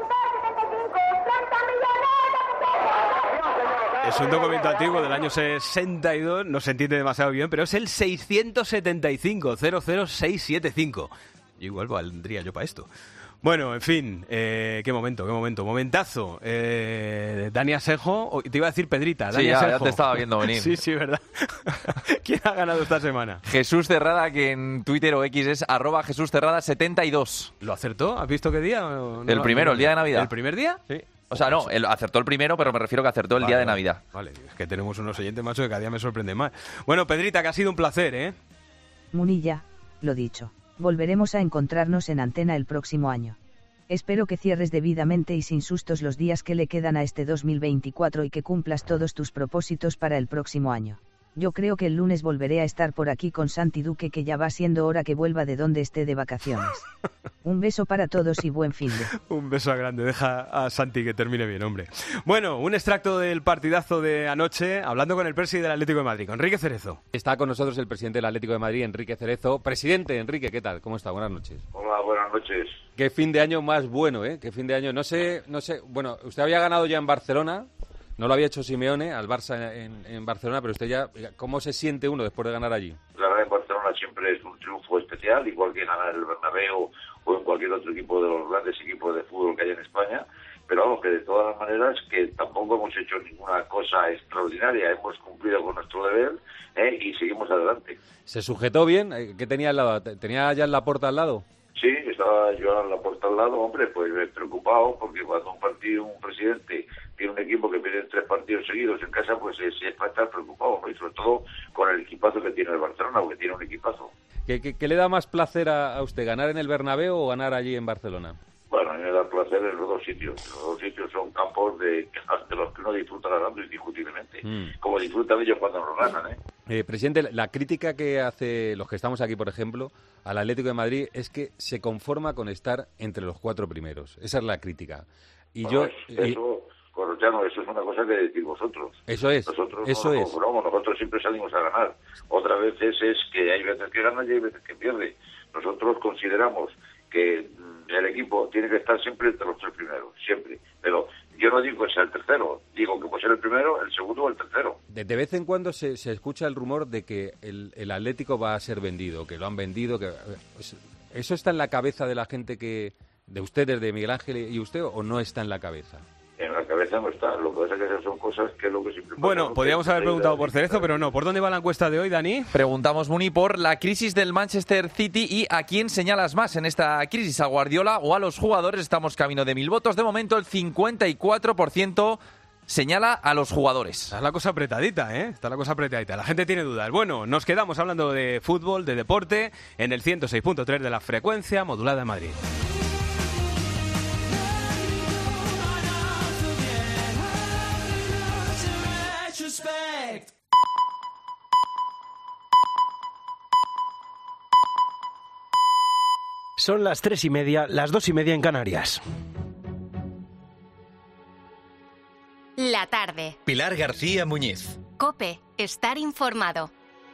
Es un documento antiguo del año sesenta y dos, no se entiende demasiado bien, pero es el seiscientos setenta y cinco, cero cero seis siete cinco. Igual valdría yo para esto. Bueno, en fin, eh, qué momento, qué momento, momentazo. Eh, Dani Asenjo, te iba a decir Pedrita. Dani sí, ya, Asenjo. ya te estaba viendo venir. Sí, sí, verdad. ¿Quién ha ganado esta semana? Jesús Cerrada, que en Twitter o X es arroba Jesús Cerrada setenta y dos. ¿Lo acertó? ¿Has visto qué día? No, el primero, el día de Navidad. ¿El primer día? Sí. O sea, no, él acertó el primero, pero me refiero que acertó el vale, día de vale, Navidad. Vale, es que tenemos unos oyentes, macho, que cada día me sorprende más. Bueno, Pedrita, que ha sido un placer, ¿eh? Munilla, lo dicho. Volveremos a encontrarnos en antena el próximo año. Espero que cierres debidamente y sin sustos los días que le quedan a este dos mil veinticuatro y que cumplas todos tus propósitos para el próximo año. Yo creo que el lunes volveré a estar por aquí con Santi Duque, que ya va siendo hora que vuelva de donde esté de vacaciones. Un beso para todos y buen fin de... Un beso grande, deja a Santi que termine bien, hombre. Bueno, un extracto del partidazo de anoche, hablando con el presidente del Atlético de Madrid, con Enrique Cerezo. Está con nosotros el presidente del Atlético de Madrid, Enrique Cerezo. Presidente, Enrique, ¿qué tal? ¿Cómo está? Buenas noches. Hola, buenas noches. Qué fin de año más bueno, ¿eh? Qué fin de año. No sé, no sé, bueno, usted había ganado ya en Barcelona. No lo había hecho Simeone al Barça en, en Barcelona, pero usted ya, ¿cómo se siente uno después de ganar allí? La verdad, en Barcelona siempre es un triunfo especial, igual que ganar el Bernabéu o en cualquier otro equipo de los grandes equipos de fútbol que hay en España. Pero vamos, que de todas las maneras, que tampoco hemos hecho ninguna cosa extraordinaria, hemos cumplido con nuestro deber ¿eh? y seguimos adelante. ¿Se sujetó bien? ¿Qué tenía al lado? ¿Tenía ya en la puerta al lado? Sí, estaba yo en la puerta al lado, hombre, pues preocupado, porque cuando un partido, un presidente tiene un equipo que pierde tres partidos seguidos en casa, pues es, es para estar preocupado, ¿no? Y sobre todo con el equipazo que tiene el Barcelona, porque tiene un equipazo. ¿Qué, qué, qué le da más placer a, a usted, ganar en el Bernabéu o ganar allí en Barcelona? Bueno, a mí me da placer en los dos sitios. Los dos sitios son campos de, de los que uno disfruta ganando indiscutiblemente, mm. como disfrutan ellos cuando nos ganan, ¿eh? Eh, presidente, la crítica que hace los que estamos aquí, por ejemplo, al Atlético de Madrid es que se conforma con estar entre los cuatro primeros. Esa es la crítica. Y bueno, yo es, eso, Corrochano, eso es una cosa que decís vosotros. Eso es. Nosotros eso no nos es. conformamos, nosotros siempre salimos a ganar. Otra vez es, es que hay veces que gana y hay veces que pierde. Nosotros consideramos que el equipo tiene que estar siempre entre los tres primeros, siempre. Pero yo no digo que sea el tercero, digo que puede ser el primero, el segundo o el tercero. De, de vez en cuando se, se escucha el rumor de que el, el Atlético va a ser vendido, que lo han vendido, que eso está en la cabeza de la gente que, de ustedes, de Miguel Ángel y usted, o no está en la cabeza? En la cabeza no está. Lo que pasa es que esas son cosas que es lo que siempre pasa. Bueno, podríamos haber preguntado por Cerezo, pero no. ¿Por dónde va la encuesta de hoy, Dani? Preguntamos, Muni, por la crisis del Manchester City y a quién señalas más en esta crisis, a Guardiola o a los jugadores. Estamos camino de mil votos. De momento, el cincuenta y cuatro por ciento señala a los jugadores. Está la cosa apretadita, ¿eh? Está la cosa apretadita. La gente tiene dudas. Bueno, nos quedamos hablando de fútbol, de deporte, en el ciento seis punto tres de la frecuencia modulada en Madrid. Son las tres y media, las dos y media en Canarias. La tarde. Pilar García Muñiz. COPE. Estar informado.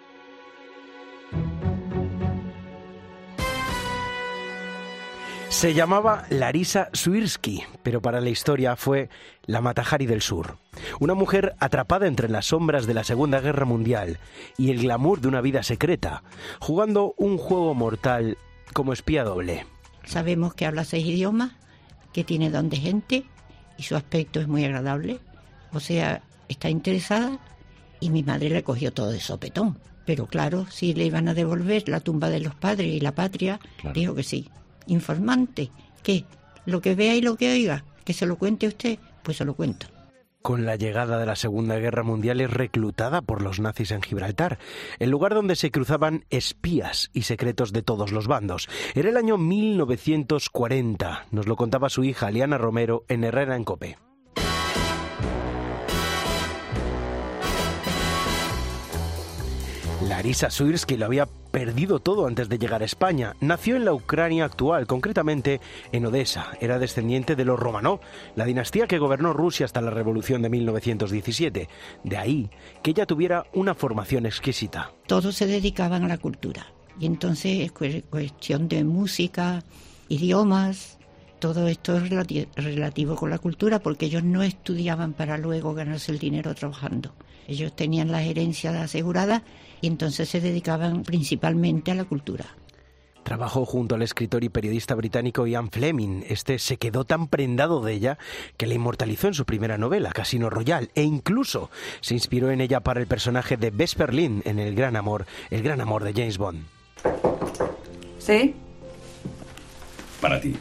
Se llamaba Larisa Swirsky, pero para la historia fue la Mata-Hari del Sur. Una mujer atrapada entre las sombras de la Segunda Guerra Mundial y el glamour de una vida secreta, jugando un juego mortal como espía doble. Sabemos que habla seis idiomas, que tiene don de gente y su aspecto es muy agradable. O sea, está interesada y mi madre le cogió todo de sopetón. Pero claro, si le iban a devolver la tumba de los padres y la patria, claro, dijo que sí. Informante, ¿qué? Lo que vea y lo que oiga, que se lo cuente usted, pues se lo cuento. Con la llegada de la Segunda Guerra Mundial es reclutada por los nazis en Gibraltar, el lugar donde se cruzaban espías y secretos de todos los bandos. Era el año mil novecientos cuarenta, nos lo contaba su hija Liana Romero en Herrera en COPE. Larisa Swirsky lo había perdido todo antes de llegar a España. Nació en la Ucrania actual, concretamente en Odessa. Era descendiente de los Romanov, la dinastía que gobernó Rusia hasta la Revolución de mil novecientos diecisiete. De ahí que ella tuviera una formación exquisita. Todos se dedicaban a la cultura. Y entonces es cuestión de música, idiomas, todo esto es relati- relativo con la cultura, porque ellos no estudiaban para luego ganarse el dinero trabajando. Ellos tenían las herencias aseguradas y entonces se dedicaban principalmente a la cultura. Trabajó junto al escritor y periodista británico Ian Fleming. Este se quedó tan prendado de ella que la inmortalizó en su primera novela, Casino Royale, e incluso se inspiró en ella para el personaje de Vesper Lynd en El Gran Amor, el gran amor de James Bond. ¿Sí? Para ti.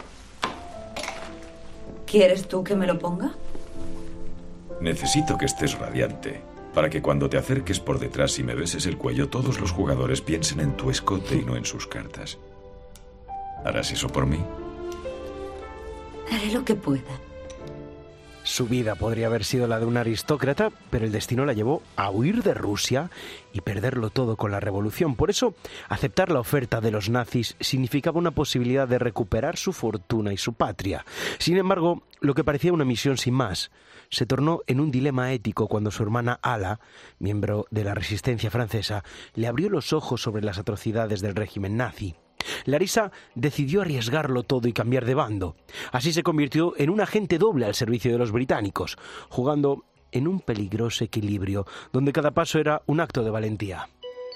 ¿Quieres tú que me lo ponga? Necesito que estés radiante, para que cuando te acerques por detrás y me beses el cuello, todos los jugadores piensen en tu escote y no en sus cartas. ¿Harás eso por mí? Haré lo que pueda. Su vida podría haber sido la de un aristócrata, pero el destino la llevó a huir de Rusia y perderlo todo con la revolución. Por eso, aceptar la oferta de los nazis significaba una posibilidad de recuperar su fortuna y su patria. Sin embargo, lo que parecía una misión sin más se tornó en un dilema ético cuando su hermana Ala, miembro de la resistencia francesa, le abrió los ojos sobre las atrocidades del régimen nazi. Larisa decidió arriesgarlo todo y cambiar de bando. Así se convirtió en un agente doble al servicio de los británicos, jugando en un peligroso equilibrio donde cada paso era un acto de valentía.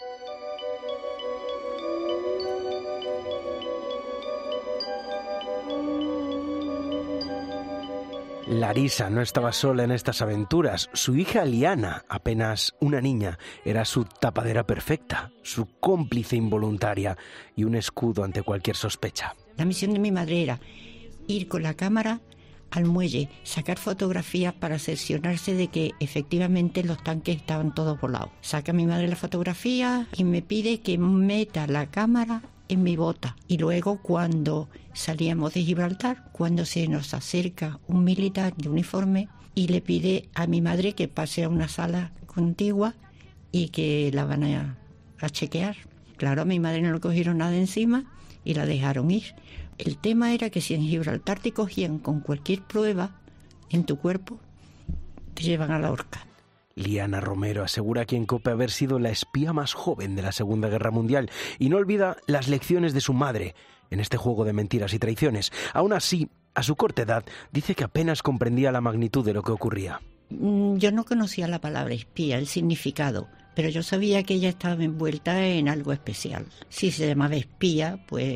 Larisa no estaba sola en estas aventuras. Su hija Liana, apenas una niña, era su tapadera perfecta, su cómplice involuntaria y un escudo ante cualquier sospecha. La misión de mi madre era ir con la cámara al muelle, sacar fotografías para cerciorarse de que efectivamente los tanques estaban todos volados. Saca mi madre la fotografía y me pide que meta la cámara en mi bota. Y luego, cuando salíamos de Gibraltar, cuando se nos acerca un militar de uniforme y le pide a mi madre que pase a una sala contigua y que la van a, a chequear. Claro, a mi madre no le cogieron nada encima y la dejaron ir. El tema era que si en Gibraltar te cogían con cualquier prueba en tu cuerpo, te llevan a la horca. Liana Romero asegura aquí en COPE haber sido la espía más joven de la Segunda Guerra Mundial y no olvida las lecciones de su madre en este juego de mentiras y traiciones. Aún así, a su corta edad, dice que apenas comprendía la magnitud de lo que ocurría. Yo no conocía la palabra espía, el significado, pero yo sabía que ella estaba envuelta en algo especial. Si se llamaba espía, pues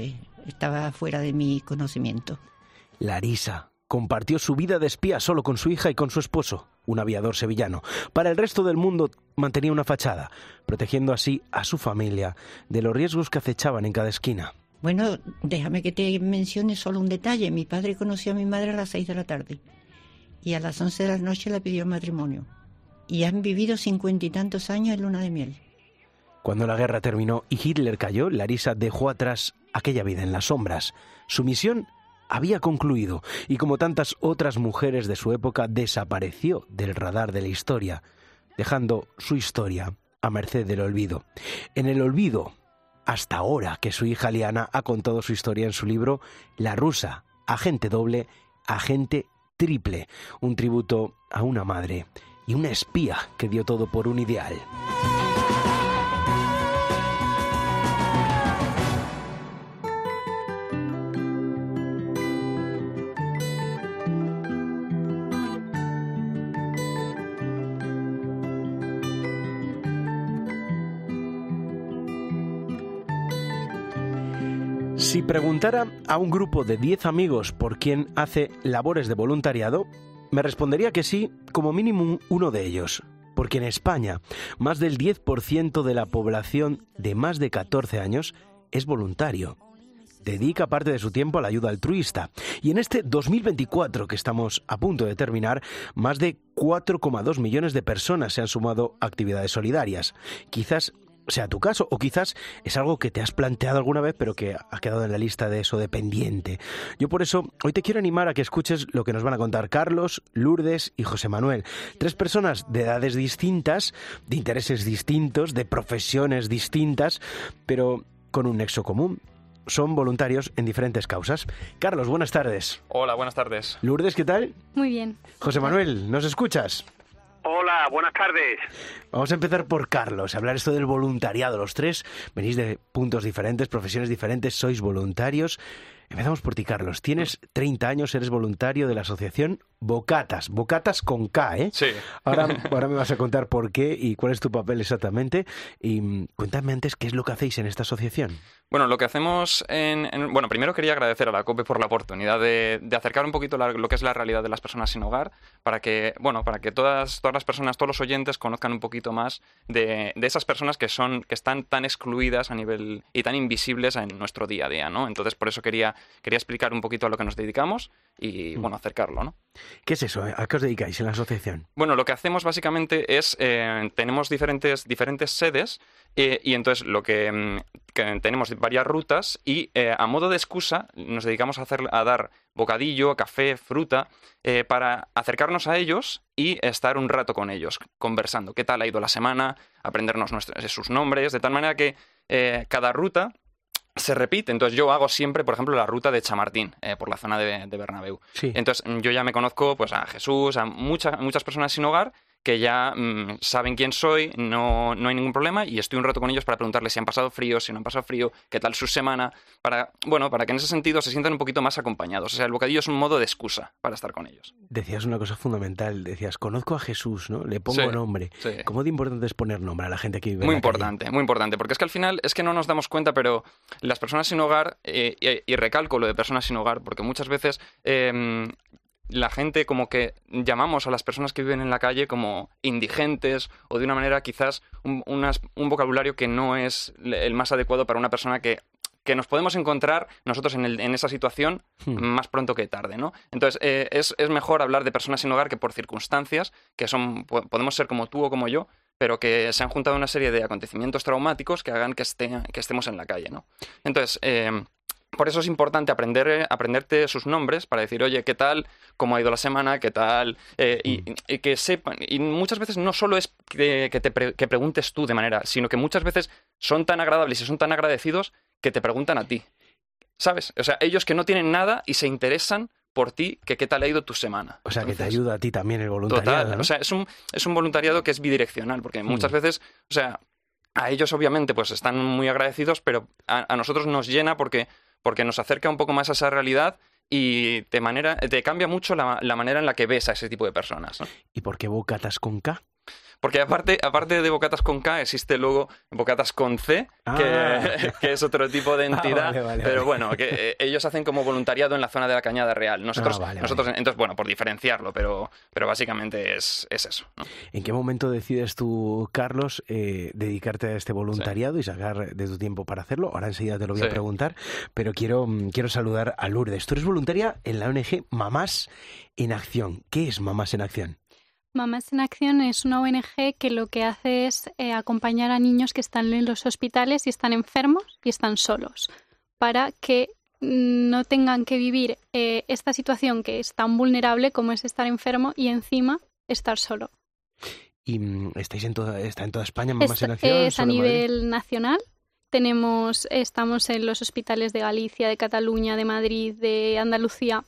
estaba fuera de mi conocimiento. Larisa compartió su vida de espía solo con su hija y con su esposo, un aviador sevillano. Para el resto del mundo mantenía una fachada, protegiendo así a su familia de los riesgos que acechaban en cada esquina. Bueno, déjame que te mencione solo un detalle. Mi padre conoció a mi madre a las seis de la tarde y a las once de la noche la pidió matrimonio. Y han vivido cincuenta y tantos años en luna de miel. Cuando la guerra terminó y Hitler cayó, Larisa dejó atrás aquella vida en las sombras. Su misión había concluido y, como tantas otras mujeres de su época, desapareció del radar de la historia, dejando su historia a merced del olvido. En el olvido, hasta ahora que su hija Liana ha contado su historia en su libro La rusa, agente doble, agente triple, un tributo a una madre y una espía que dio todo por un ideal. Si preguntara a un grupo de diez amigos por quién hace labores de voluntariado, me respondería que sí, como mínimo uno de ellos. Porque en España, más del diez por ciento de la población de más de catorce años es voluntario. Dedica parte de su tiempo a la ayuda altruista. Y en este dos mil veinticuatro, que estamos a punto de terminar, más de cuatro coma dos millones de personas se han sumado a actividades solidarias. Quizás sea tu caso, o quizás es algo que te has planteado alguna vez pero que ha quedado en la lista de eso de pendiente. Yo por eso hoy te quiero animar a que escuches lo que nos van a contar Carlos, Lourdes y José Manuel. Tres personas de edades distintas, de intereses distintos, de profesiones distintas, pero con un nexo común. Son voluntarios en diferentes causas. Carlos, buenas tardes. Hola, buenas tardes. Lourdes, ¿qué tal? Muy bien. José Manuel, ¿nos escuchas? Hola, buenas tardes. Vamos a empezar por Carlos, a hablar esto del voluntariado. Los tres venís de puntos diferentes, profesiones diferentes, sois voluntarios. Empezamos por ti, Carlos. Tienes treinta años, eres voluntario de la asociación Bocatas. Bocatas con K, ¿eh? Sí. Ahora, ahora me vas a contar por qué y cuál es tu papel exactamente. Y cuéntame antes qué es lo que hacéis en esta asociación. Bueno, lo que hacemos en... en bueno, primero quería agradecer a la COPE por la oportunidad de, de acercar un poquito la, lo que es la realidad de las personas sin hogar, para que, bueno, para que todas, todas las personas, todos los oyentes conozcan un poquito más de, de esas personas que son, que están tan excluidas a nivel y tan invisibles en nuestro día a día, ¿no? Entonces, por eso quería, quería explicar un poquito a lo que nos dedicamos y, bueno, acercarlo, ¿no? ¿Qué es eso? ¿A qué os dedicáis en la asociación? Bueno, lo que hacemos básicamente es, eh, tenemos diferentes, diferentes sedes eh, y entonces lo que, que tenemos varias rutas y eh, a modo de excusa nos dedicamos a, hacer, a dar bocadillo, café, fruta, eh, para acercarnos a ellos y estar un rato con ellos, conversando. ¿Qué tal ha ido la semana? Aprendernos nuestros, sus nombres, de tal manera que eh, cada ruta se repite. Entonces yo hago siempre, por ejemplo, la ruta de Chamartín, eh, por la zona de, de Bernabéu. Sí. Entonces yo ya me conozco pues a Jesús, a muchas muchas personas sin hogar que ya mmm, saben quién soy, no, no hay ningún problema y estoy un rato con ellos para preguntarles si han pasado frío, si no han pasado frío, qué tal su semana, para, bueno, para que en ese sentido se sientan un poquito más acompañados. O sea, el bocadillo es un modo de excusa para estar con ellos. Decías una cosa fundamental, decías, conozco a Jesús, ¿no? Le pongo Sí, nombre. sí. ¿Cómo de importante es poner nombre a la gente que vive en Muy la importante, muy importante, porque es que al final es que no nos damos cuenta, pero las personas sin hogar, eh, y, y recalco lo de personas sin hogar, porque muchas veces eh, la gente como que llamamos a las personas que viven en la calle como indigentes o de una manera quizás un, unas, un vocabulario que no es el más adecuado para una persona que que nos podemos encontrar nosotros en, el, en esa situación hmm. más pronto que tarde, ¿no? Entonces, eh, es, es mejor hablar de personas sin hogar que por circunstancias, que son podemos ser como tú o como yo, pero que se han juntado una serie de acontecimientos traumáticos que hagan que, esté, que estemos en la calle, ¿no? Entonces, eh, por eso es importante aprender, aprenderte sus nombres para decir, oye, ¿qué tal? ¿Cómo ha ido la semana? ¿Qué tal? Eh, y, y que sepan. Y muchas veces no solo es que, que te pre, que preguntes tú de manera, sino que muchas veces son tan agradables y son tan agradecidos que te preguntan a ti, ¿sabes? O sea, ellos que no tienen nada y se interesan por ti, que qué tal ha ido tu semana. O sea, Entonces, que te ayuda a ti también el voluntariado, total, ¿no? O sea, es un, es un voluntariado que es bidireccional, porque muchas mm. veces, o sea, a ellos obviamente pues están muy agradecidos, pero a, a nosotros nos llena porque, porque nos acerca un poco más a esa realidad y te, manera, te cambia mucho la, la manera en la que ves a ese tipo de personas, ¿no? ¿Y por qué Bocatas con K? Porque aparte, aparte de bocatas con K, existe luego bocatas con C, Ah. que, que es otro tipo de entidad. Ah, vale, vale, pero vale. bueno, que eh, ellos hacen como voluntariado en la zona de la Cañada Real. Nosotros, Ah, vale, nosotros entonces, bueno, por diferenciarlo, pero, pero básicamente es, es eso, ¿no? ¿En qué momento decides tú, Carlos, eh, dedicarte a este voluntariado y sacar de tu tiempo para hacerlo? Ahora enseguida te lo voy a Sí. preguntar, pero quiero, mm, quiero saludar a Lourdes. Tú eres voluntaria en la O N G Mamás en Acción. ¿Qué es Mamás en Acción? Mamás en Acción es una O N G que lo que hace es eh, acompañar a niños que están en los hospitales y están enfermos y están solos, para que no tengan que vivir eh, esta situación que es tan vulnerable como es estar enfermo y encima estar solo. ¿Y mm, estáis en toda, está en toda España Mamás Es, en Acción? es a ¿Solo en Madrid? nivel nacional. Tenemos, estamos en los hospitales de Galicia, de Cataluña, de Madrid, de Andalucía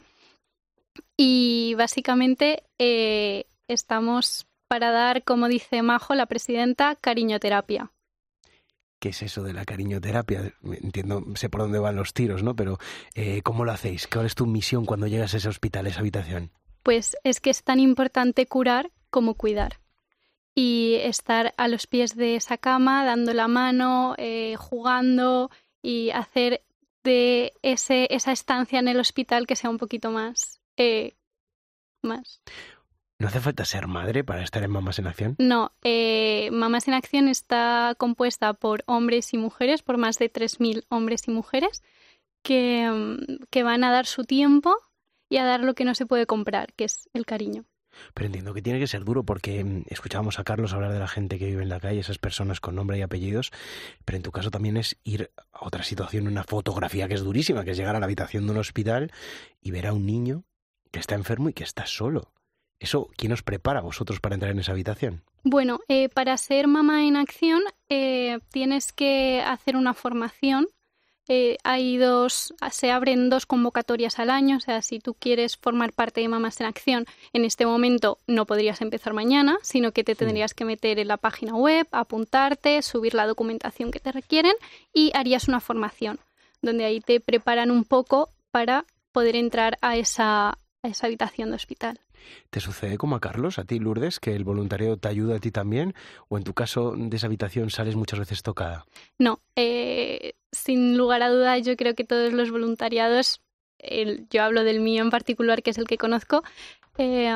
y básicamente eh, estamos para dar, como dice Majo, la presidenta, cariñoterapia. ¿Qué es eso de la cariñoterapia? Entiendo, sé por dónde van los tiros, ¿no? Pero eh, ¿cómo lo hacéis? ¿Cuál es tu misión cuando llegas a ese hospital, a esa habitación? Pues es que es tan importante curar como cuidar. Y estar a los pies de esa cama, dando la mano, eh, jugando y hacer de ese, esa estancia en el hospital que sea un poquito más... Eh, más. ¿No hace falta ser madre para estar en Mamás en Acción? No, eh, Mamás en Acción está compuesta por hombres y mujeres, por más de tres mil hombres y mujeres, que, mm, que van a dar su tiempo y a dar lo que no se puede comprar, que es el cariño. Pero entiendo que tiene que ser duro porque mm, escuchábamos a Carlos hablar de la gente que vive en la calle, esas personas con nombre y apellidos, pero en tu caso también es ir a otra situación, una fotografía que es durísima, que es llegar a la habitación de un hospital y ver a un niño que está enfermo y que está solo. Eso, ¿quién os prepara a vosotros para entrar en esa habitación? Bueno, eh, para ser mamá en acción eh, tienes que hacer una formación. Eh, hay dos, se abren dos convocatorias al año, o sea, si tú quieres formar parte de Mamás en Acción, en este momento no podrías empezar mañana, sino que te tendrías que meter en la página web, apuntarte, subir la documentación que te requieren y harías una formación, donde ahí te preparan un poco para poder entrar a esa, a esa habitación de hospital. ¿Te sucede como a Carlos, a ti, Lourdes, que el voluntariado te ayuda a ti también? ¿O en tu caso de esa habitación sales muchas veces tocada? No, eh, sin lugar a duda yo creo que todos los voluntariados, el, yo hablo del mío en particular, que es el que conozco, eh,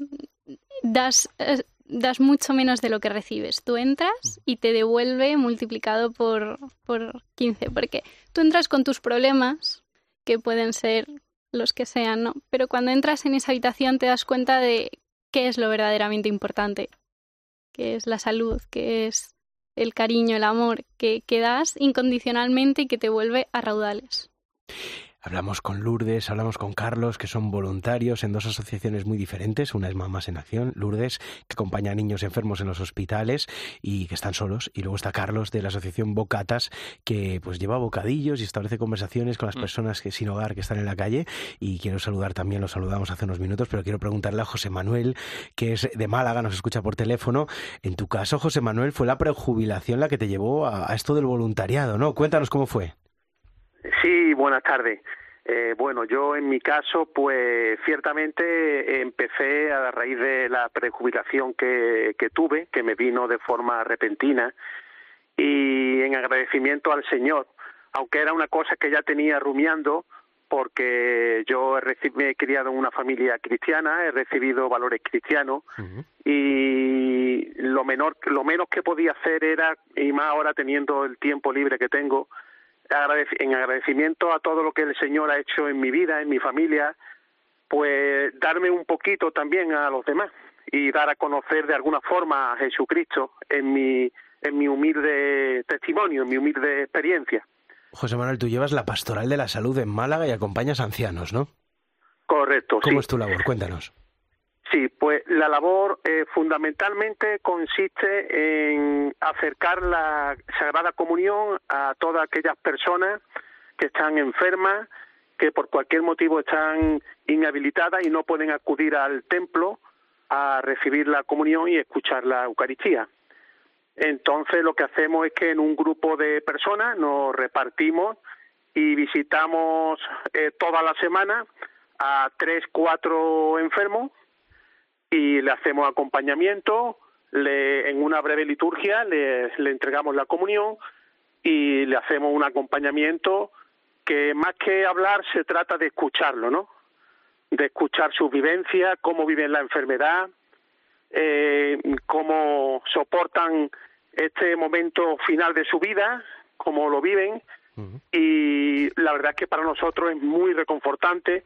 das, eh, das mucho menos de lo que recibes. Tú entras y te devuelve multiplicado por, por quince, porque tú entras con tus problemas, que pueden ser los que sean, ¿no? Pero cuando entras en esa habitación te das cuenta de qué es lo verdaderamente importante, qué es la salud, qué es el cariño, el amor que, que das incondicionalmente y que te vuelve a raudales. Hablamos con Lourdes, hablamos con Carlos, que son voluntarios en dos asociaciones muy diferentes. Una es Mamás en Acción, Lourdes, que acompaña a niños enfermos en los hospitales y que están solos. Y luego está Carlos, de la asociación Bocatas, que pues lleva bocadillos y establece conversaciones con las personas que sin hogar que están en la calle. Y quiero saludar también, lo saludamos hace unos minutos, pero quiero preguntarle a José Manuel, que es de Málaga, nos escucha por teléfono. En tu caso, José Manuel, fue la prejubilación la que te llevó a, a esto del voluntariado, ¿no? Cuéntanos cómo fue. Sí, buenas tardes. Eh, bueno, yo en mi caso, pues ciertamente eh, empecé a raíz de la prejubilación que, que tuve, que me vino de forma repentina, y en agradecimiento al Señor, aunque era una cosa que ya tenía rumiando, porque yo he reci- me he criado en una familia cristiana, he recibido valores cristianos, uh-huh. y lo menor, lo menos que podía hacer era, y más ahora teniendo el tiempo libre que tengo, en agradecimiento a todo lo que el Señor ha hecho en mi vida, en mi familia, pues darme un poquito también a los demás y dar a conocer de alguna forma a Jesucristo en mi, en mi humilde testimonio, en mi humilde experiencia. José Manuel, tú llevas la Pastoral de la Salud en Málaga y acompañas a ancianos, ¿no? Correcto, ¿Cómo sí. es tu labor? Cuéntanos. Sí, pues la labor eh, fundamentalmente consiste en acercar la Sagrada Comunión a todas aquellas personas que están enfermas, que por cualquier motivo están inhabilitadas y no pueden acudir al templo a recibir la comunión y escuchar la Eucaristía. Entonces lo que hacemos es que en un grupo de personas nos repartimos y visitamos eh, toda la semana a tres, cuatro enfermos, y le hacemos acompañamiento, le, en una breve liturgia le, le entregamos la comunión y le hacemos un acompañamiento que más que hablar se trata de escucharlo, ¿no? De escuchar sus vivencias, cómo viven la enfermedad, eh, cómo soportan este momento final de su vida, cómo lo viven. Uh-huh. Y la verdad es que para nosotros es muy reconfortante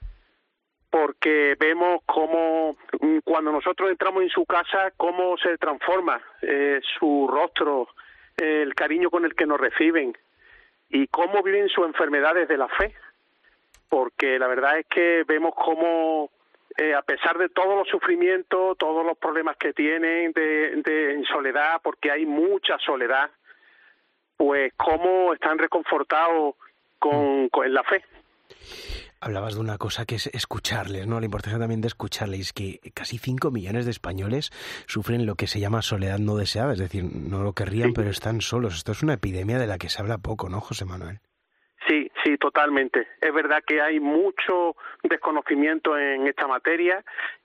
porque vemos cómo cuando nosotros entramos en su casa, cómo se transforma eh, su rostro, eh, el cariño con el que nos reciben y cómo viven sus enfermedades de la fe. Porque la verdad es que vemos cómo, eh, a pesar de todos los sufrimientos, todos los problemas que tienen de, de en soledad, porque hay mucha soledad, pues cómo están reconfortados con, con la fe. Hablabas de una cosa que es escucharles, ¿no? La importancia también de escucharles, que casi cinco millones de españoles sufren lo que se llama soledad no deseada, es decir, no lo querrían, sí. pero están solos. Esto es una epidemia de la que se habla poco, ¿no, José Manuel? Sí, sí, totalmente. Es verdad que hay mucho desconocimiento en esta materia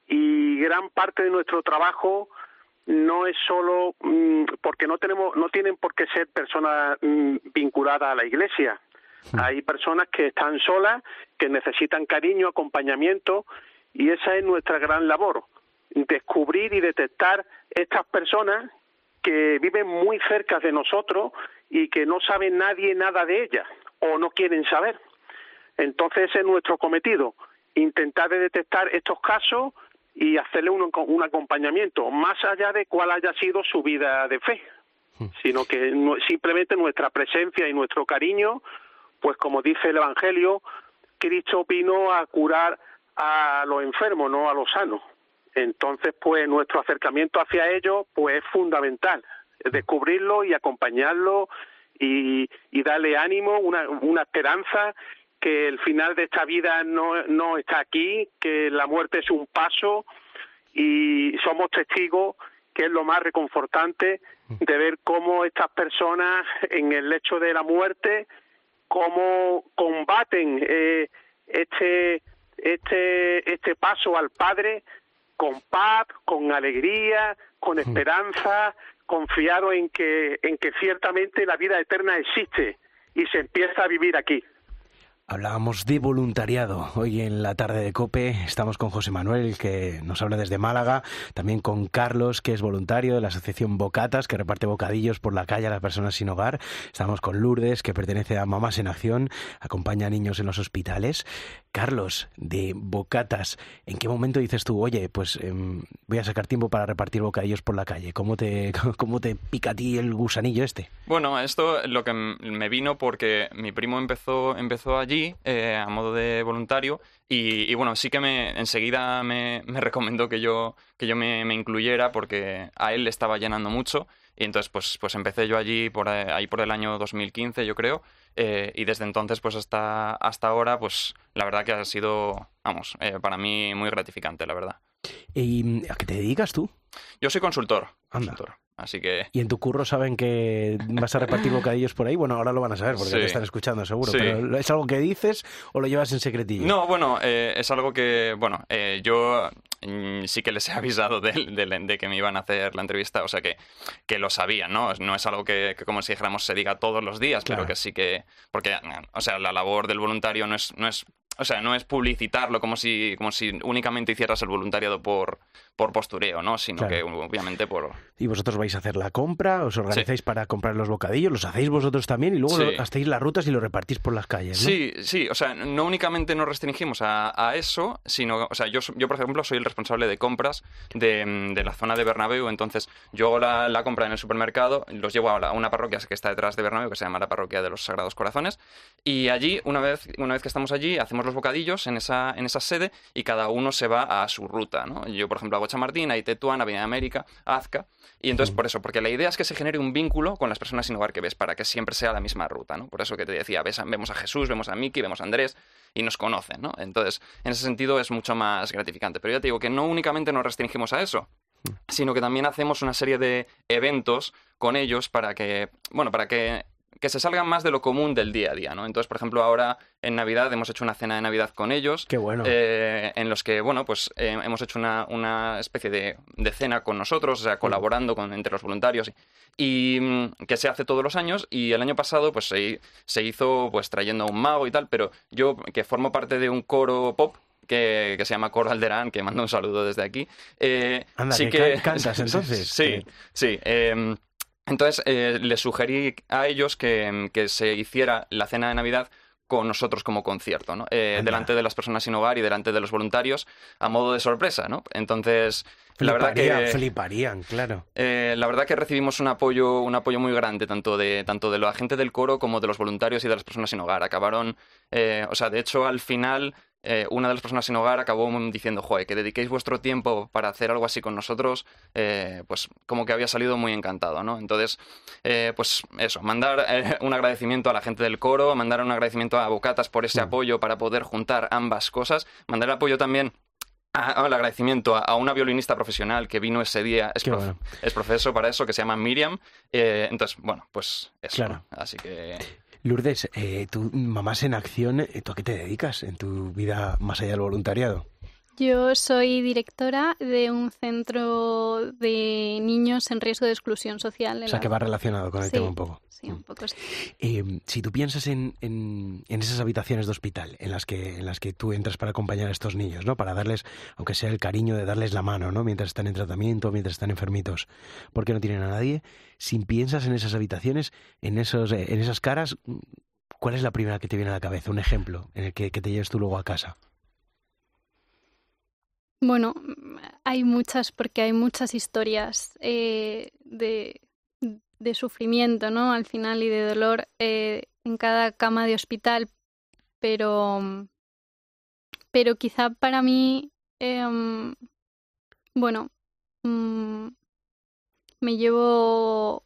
y gran parte de nuestro trabajo no es solo mmm, porque no tenemos, no tienen por qué ser personas mmm, vinculadas a la Iglesia. Hay personas que están solas, que necesitan cariño, acompañamiento, y esa es nuestra gran labor, descubrir y detectar estas personas que viven muy cerca de nosotros y que no sabe nadie nada de ellas, o no quieren saber. Entonces ese es nuestro cometido, intentar de detectar estos casos y hacerle un, un acompañamiento, más allá de cuál haya sido su vida de fe, sino que no, simplemente nuestra presencia y nuestro cariño. Pues como dice el Evangelio, Cristo vino a curar a los enfermos, no a los sanos. Entonces, pues nuestro acercamiento hacia ellos pues es fundamental, es descubrirlo y acompañarlo y, y darle ánimo, una, una esperanza, que el final de esta vida no, no está aquí, que la muerte es un paso y somos testigos, que es lo más reconfortante, de ver cómo estas personas en el lecho de la muerte cómo combaten eh, este este este paso al Padre con paz, con alegría, con esperanza, confiado en que en que ciertamente la vida eterna existe y se empieza a vivir aquí. Hablábamos de voluntariado. Hoy en la tarde de COPE estamos con José Manuel, que nos habla desde Málaga, también con Carlos, que es voluntario de la asociación Bocatas, que reparte bocadillos por la calle a las personas sin hogar. Estamos con Lourdes, que pertenece a Mamás en Acción, acompaña a niños en los hospitales. Carlos, de Bocatas, ¿en qué momento dices tú, oye, pues eh, voy a sacar tiempo para repartir bocadillos por la calle? ¿Cómo te, cómo te pica a ti el gusanillo este? Bueno, esto lo que me vino porque mi primo empezó, empezó allí, Eh, a modo de voluntario y, y bueno, sí que me enseguida me, me recomendó que yo que yo me, me incluyera porque a él le estaba llenando mucho y entonces pues pues empecé yo allí por ahí por el año dos mil quince, yo creo, eh, y desde entonces pues hasta hasta ahora pues la verdad que ha sido, vamos, eh, para mí muy gratificante, la verdad. ¿Y a qué te dedicas tú? Yo soy consultor, consultor. Así que... ¿Y en tu curro saben que vas a repartir bocadillos por ahí? Bueno, ahora lo van a saber porque sí. te están escuchando seguro. Sí. ¿Pero es algo que dices o lo llevas en secretillo? No, bueno, eh, es algo que... Bueno, eh, yo mm, sí que les he avisado de, de, de que me iban a hacer la entrevista, o sea que, que lo sabían, ¿no? No es algo que, que, como si dijéramos, se diga todos los días, claro. Pero que sí que... Porque, o sea, la labor del voluntario no es... No es O sea, no es publicitarlo como si como si únicamente hicieras el voluntariado por, por postureo, ¿no? Sino claro. que obviamente por... ¿Y vosotros vais a hacer la compra? ¿Os organizáis sí. para comprar los bocadillos? ¿Los hacéis vosotros también? Y luego sí. lo, hacéis las rutas y lo repartís por las calles, ¿no? Sí, sí. O sea, no únicamente nos restringimos a, a eso, sino... O sea, yo, yo, por ejemplo, soy el responsable de compras de, de la zona de Bernabéu. Entonces, yo hago la, la compra en el supermercado, los llevo a, la, a una parroquia que está detrás de Bernabéu, que se llama la Parroquia de los Sagrados Corazones. Y allí, una vez, una vez que estamos allí, hacemos los bocadillos en esa, en esa sede y cada uno se va a su ruta, ¿no? Yo, por ejemplo, hago Chamartín, ahí Tetuán, Avenida América, Azca, y entonces sí. por eso, porque la idea es que se genere un vínculo con las personas sin hogar que ves, para que siempre sea la misma ruta, ¿no? Por eso que te decía, ves, vemos a Jesús, vemos a Miki, vemos a Andrés y nos conocen, ¿no? Entonces, en ese sentido es mucho más gratificante. Pero ya te digo que no únicamente nos restringimos a eso, sino que también hacemos una serie de eventos con ellos para que, bueno, para que que se salgan más de lo común del día a día, ¿no? Entonces, por ejemplo, ahora en Navidad hemos hecho una cena de Navidad con ellos. Qué bueno. Eh, en los que, bueno, pues eh, hemos hecho una, una especie de, de cena con nosotros, o sea, colaborando con, entre los voluntarios, y, y que se hace todos los años. Y el año pasado, pues se, se hizo pues trayendo a un mago y tal, pero yo, que formo parte de un coro pop, Que, que se llama Coro Alderán, que mando un saludo desde aquí. Eh, Anda, sí que que cantas entonces. Sí, sí. Eh, entonces eh, les sugerí a ellos que, que se hiciera la cena de Navidad con nosotros como concierto, ¿no? Eh, delante de las personas sin hogar y delante de los voluntarios, a modo de sorpresa, ¿no? Entonces, la verdad que fliparían, claro. Eh, la verdad que recibimos un apoyo, un apoyo muy grande, tanto de tanto de la gente del coro como de los voluntarios y de las personas sin hogar. Acabaron, eh, o sea, de hecho, al final, eh, una de las personas sin hogar acabó diciendo, joder, que dediquéis vuestro tiempo para hacer algo así con nosotros, eh, pues como que había salido muy encantado, ¿no? Entonces, eh, pues eso, mandar eh, un agradecimiento a la gente del coro, mandar un agradecimiento a Bocatas por ese mm. apoyo para poder juntar ambas cosas, mandar apoyo también al agradecimiento a, a una violinista profesional que vino ese día, es, prof, bueno. es profesor para eso, que se llama Miriam. Eh, entonces, bueno, pues eso. Claro. ¿No? Así que... Lourdes, eh, tú, Mamás en Acción, ¿tú a qué te dedicas en tu vida más allá del voluntariado? Yo soy directora de un centro de niños en riesgo de exclusión social. O sea, la... que va relacionado con el sí, tema un poco. Sí, un poco sí. Eh, si tú piensas en, en, en esas habitaciones de hospital en las que en las que tú entras para acompañar a estos niños, ¿no? Para darles, aunque sea el cariño de darles la mano, ¿no? Mientras están en tratamiento, mientras están enfermitos, porque no tienen a nadie. Si piensas en esas habitaciones, en esos, en esas caras, ¿cuál es la primera que te viene a la cabeza? Un ejemplo en el que, que te lleves tú luego a casa. Bueno, hay muchas, porque hay muchas historias eh, de, de sufrimiento, ¿no? Al final, y de dolor eh, en cada cama de hospital, pero, pero quizá para mí, eh, bueno, um, me llevo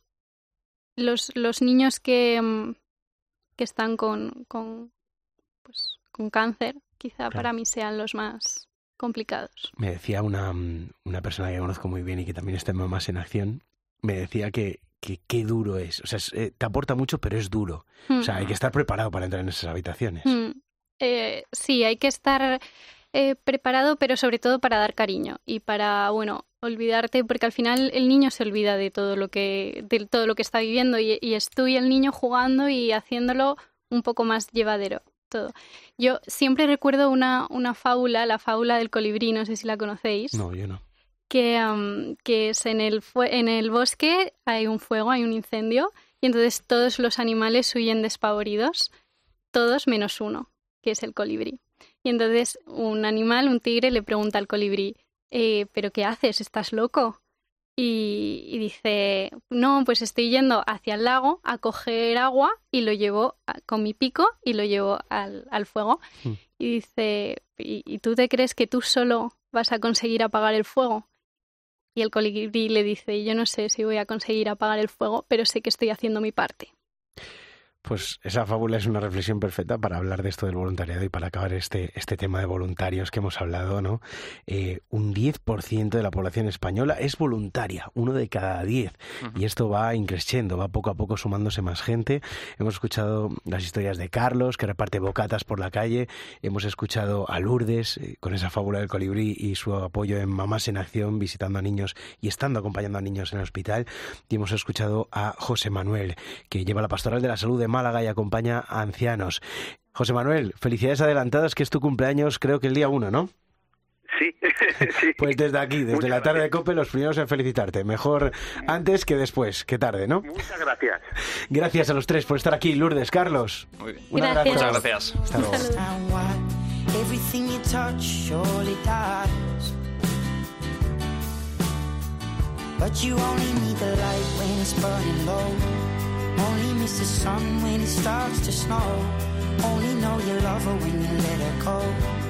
los, los niños que, um, que están con, con, pues, con cáncer, quizá claro. para mí sean los más complicados. Me decía una, una persona que conozco muy bien y que también está en Mamás en Acción, me decía que que qué duro es. O sea, es, eh, te aporta mucho, pero es duro. Mm. O sea, hay que estar preparado para entrar en esas habitaciones. Mm. Eh, sí, hay que estar eh, preparado, pero sobre todo para dar cariño y para, bueno, olvidarte, porque al final el niño se olvida de todo lo que, de todo lo que está viviendo y, y es tú y el niño jugando y haciéndolo un poco más llevadero. Todo. Yo siempre recuerdo una, una fábula, la fábula del colibrí, no sé si la conocéis. No, yo no. Que, um, que es en el, en el bosque hay un fuego, hay un incendio, y entonces todos los animales huyen despavoridos, todos menos uno, que es el colibrí. Y entonces un animal, un tigre, le pregunta al colibrí, eh, ¿pero qué haces? ¿Estás loco? Y, y dice, no, pues estoy yendo hacia el lago a coger agua y lo llevo a, con mi pico y lo llevo al, al fuego. Mm. Y dice, ¿Y, ¿y tú te crees que tú solo vas a conseguir apagar el fuego? Y el colibrí le dice, yo no sé si voy a conseguir apagar el fuego, pero sé que estoy haciendo mi parte. Pues esa fábula es una reflexión perfecta para hablar de esto del voluntariado y para acabar este, este tema de voluntarios que hemos hablado, ¿no? Eh, un diez por ciento de la población española es voluntaria, uno de cada diez. Uh-huh. Y esto va increciendo, va poco a poco sumándose más gente. Hemos escuchado las historias de Carlos, que reparte bocatas por la calle. Hemos escuchado a Lourdes, eh, con esa fábula del colibrí y su apoyo en Mamás en Acción, visitando a niños y estando acompañando a niños en el hospital. Y hemos escuchado a José Manuel, que lleva la Pastoral de la Salud de Málaga y acompaña a ancianos. José Manuel, felicidades adelantadas, que es tu cumpleaños, creo que el día uno, ¿no? Sí. sí. Pues desde aquí, desde Muchas la tarde gracias. de COPE, los primeros en felicitarte. Mejor antes que después, que tarde, ¿no? Muchas gracias. Gracias a los tres por estar aquí. Lourdes, Carlos. Muy bien. Una gracias. Muchas gracias. Hasta luego. Only miss the sun when it starts to snow. Only know you love her when you let her go.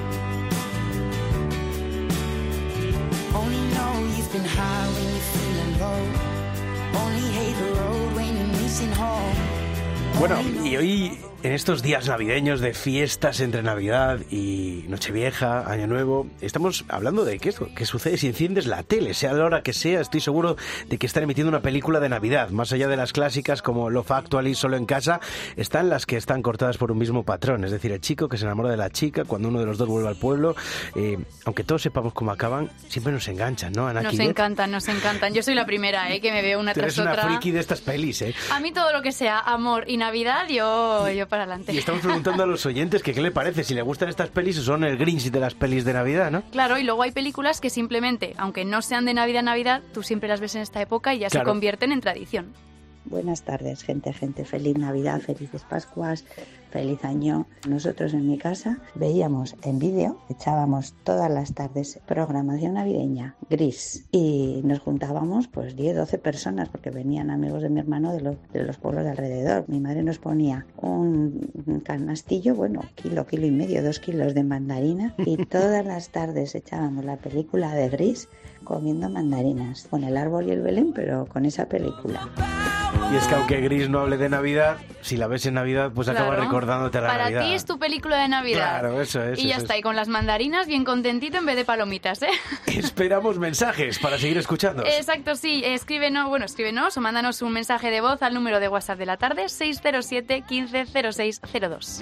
Only know you've been high when you're feeling low. Only hate the road when you're missing home. Bueno, y hoy En estos días navideños de fiestas entre Navidad y Nochevieja, Año Nuevo, estamos hablando de que esto, qué sucede si enciendes la tele, sea la hora que sea. Estoy seguro de que están emitiendo una película de Navidad. Más allá de las clásicas como Love Actually, Solo en casa, están las que están cortadas por un mismo patrón. Es decir, el chico que se enamora de la chica cuando uno de los dos vuelve al pueblo. Eh, aunque todos sepamos cómo acaban, siempre nos enganchan, ¿no, Ana? Nos encantan, nos encantan. Yo soy la primera, ¿eh? Que me veo una Tú tras eres otra. una friki de estas pelis, ¿eh? A mí todo lo que sea amor y Navidad, yo, yo para adelante. Y estamos preguntando a los oyentes que qué le parece, si le gustan estas pelis o son el Grinch de las pelis de Navidad, ¿no? Claro, y luego hay películas que simplemente, aunque no sean de Navidad Navidad, tú siempre las ves en esta época y ya Claro. se convierten en tradición. Buenas tardes, gente, gente. Feliz Navidad, felices Pascuas, feliz año. Nosotros en mi casa veíamos en vídeo, echábamos todas las tardes programación navideña, Gris, y nos juntábamos pues diez, doce personas porque venían amigos de mi hermano de los, de los pueblos de alrededor. Mi madre nos ponía un canastillo, bueno, kilo, kilo y medio, dos kilos de mandarina y todas las tardes echábamos la película de Gris comiendo mandarinas, con el árbol y el Belén, pero con esa película. Y es que aunque Gris no hable de Navidad, si la ves en Navidad, pues acaba Claro. recordándote la Para Navidad. ti es tu película de Navidad. Claro, eso es. Y ya eso está, es. y con las mandarinas bien contentito en vez de palomitas, ¿eh? Esperamos mensajes para seguir escuchando. Exacto, sí. Escríbenos, bueno, escríbenos o mándanos un mensaje de voz al número de WhatsApp de la tarde, seis cero siete, quince, cero seis cero dos.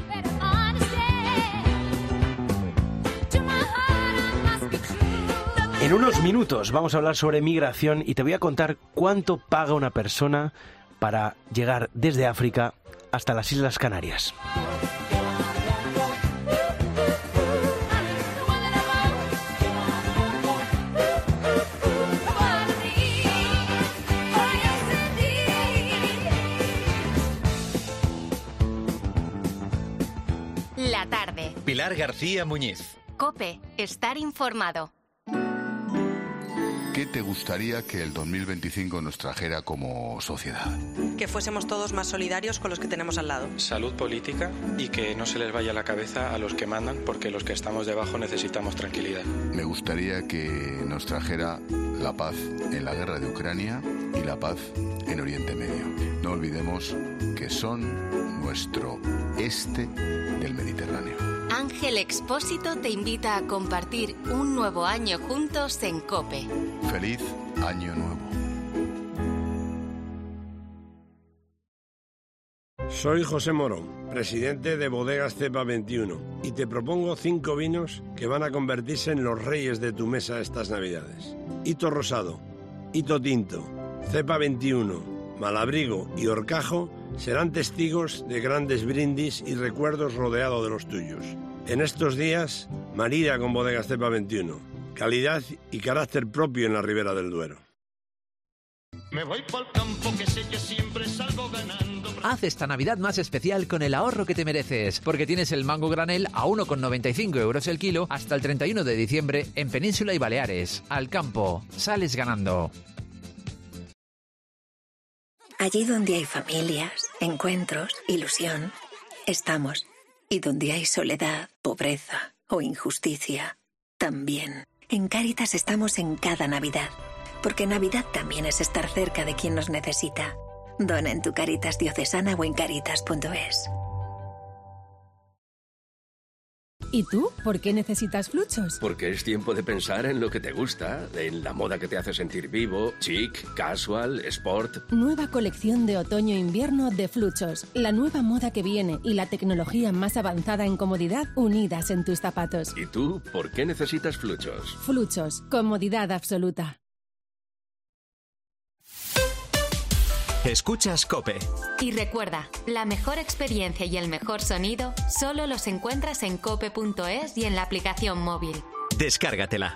En unos minutos vamos a hablar sobre migración y te voy a contar cuánto paga una persona para llegar desde África hasta las Islas Canarias. La tarde. Pilar García Muñiz. COPE. Estar informado. ¿Qué te gustaría que el dos mil veinticinco nos trajera como sociedad? Que fuésemos todos más solidarios con los que tenemos al lado. Salud política y que no se les vaya la cabeza a los que mandan, porque los que estamos debajo necesitamos tranquilidad. Me gustaría que nos trajera la paz en la guerra de Ucrania y la paz en Oriente Medio. No olvidemos que son nuestro este del Mediterráneo. Ángel Expósito te invita a compartir un nuevo año juntos en COPE. Feliz Año Nuevo. Soy José Morón, presidente de Bodegas Cepa veintiuno, y te propongo cinco vinos que van a convertirse en los reyes de tu mesa estas Navidades. Hito Rosado, Hito Tinto, Cepa veintiuno, Malabrigo y Horcajo serán testigos de grandes brindis y recuerdos rodeados de los tuyos. En estos días, marida con Bodegas Cepa veintiuno, calidad y carácter propio en la Ribera del Duero. Me voy pa'l campo que sé que siempre salgo ganando. Haz esta Navidad más especial con el ahorro que te mereces, porque tienes el mango granel a uno con noventa y cinco euros el kilo hasta el treinta y uno de diciembre en Península y Baleares. Al campo, sales ganando. Allí donde hay familias, encuentros, ilusión, estamos. Y donde hay soledad, pobreza o injusticia, también. En Cáritas estamos en cada Navidad, porque Navidad también es estar cerca de quien nos necesita. Dona en tu Cáritas diocesana o en cáritas punto es. ¿Y tú? ¿Por qué necesitas Fluchos? Porque es tiempo de pensar en lo que te gusta, en la moda que te hace sentir vivo, chic, casual, sport. Nueva colección de otoño-invierno de Fluchos. La nueva moda que viene y la tecnología más avanzada en comodidad unidas en tus zapatos. ¿Y tú? ¿Por qué necesitas Fluchos? Fluchos. Comodidad absoluta. Escuchas COPE. Y recuerda, la mejor experiencia y el mejor sonido solo los encuentras en cope punto es y en la aplicación móvil. Descárgatela.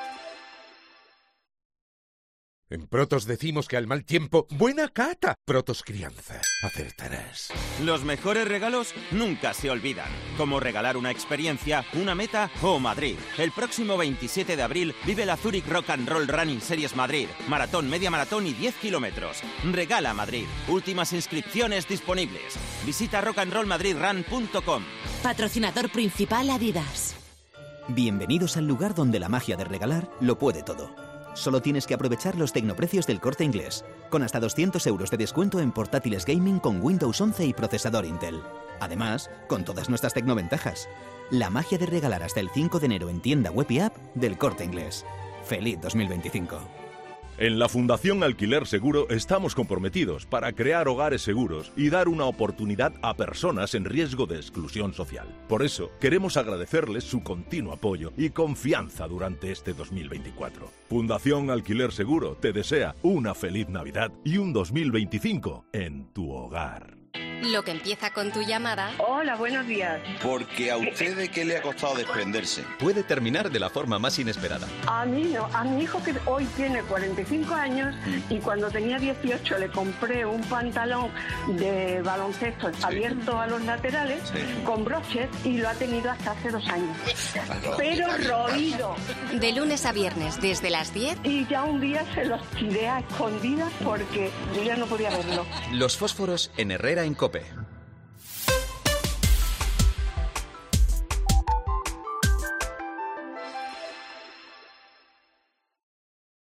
En Protos decimos que al mal tiempo, buena cata. Protos Crianza, acertarás. Los mejores regalos nunca se olvidan. Como regalar una experiencia, una meta o Madrid. El próximo veintisiete de abril vive la Zurich Rock and Roll Running Series Madrid. Maratón, media maratón y diez kilómetros. Regala Madrid. Últimas inscripciones disponibles. Visita rock and roll madrid run punto com. Patrocinador principal Adidas. Bienvenidos al lugar donde la magia de regalar lo puede todo. Solo tienes que aprovechar los tecnoprecios del Corte Inglés, con hasta doscientos euros de descuento en portátiles gaming con Windows once y procesador Intel. Además, con todas nuestras tecnoventajas. La magia de regalar hasta el cinco de enero en tienda web y app del Corte Inglés. ¡Feliz dos mil veinticinco! En la Fundación Alquiler Seguro estamos comprometidos para crear hogares seguros y dar una oportunidad a personas en riesgo de exclusión social. Por eso, queremos agradecerles su continuo apoyo y confianza durante este dos mil veinticuatro. Fundación Alquiler Seguro te desea una feliz Navidad y un dos mil veinticinco en tu hogar. Lo que empieza con tu llamada. Hola, buenos días. Porque a usted de qué le ha costado desprenderse. Puede terminar de la forma más inesperada. A mí no, a mi hijo que hoy tiene cuarenta y cinco años mm. y cuando tenía dieciocho le compré un pantalón de baloncesto sí. abierto a los laterales sí. con broches y lo ha tenido hasta hace dos años. Pero roído. De lunes a viernes desde las diez. Y ya un día se los tiré a escondidas porque yo ya no podía verlo. Los fósforos en Herrera en COPE.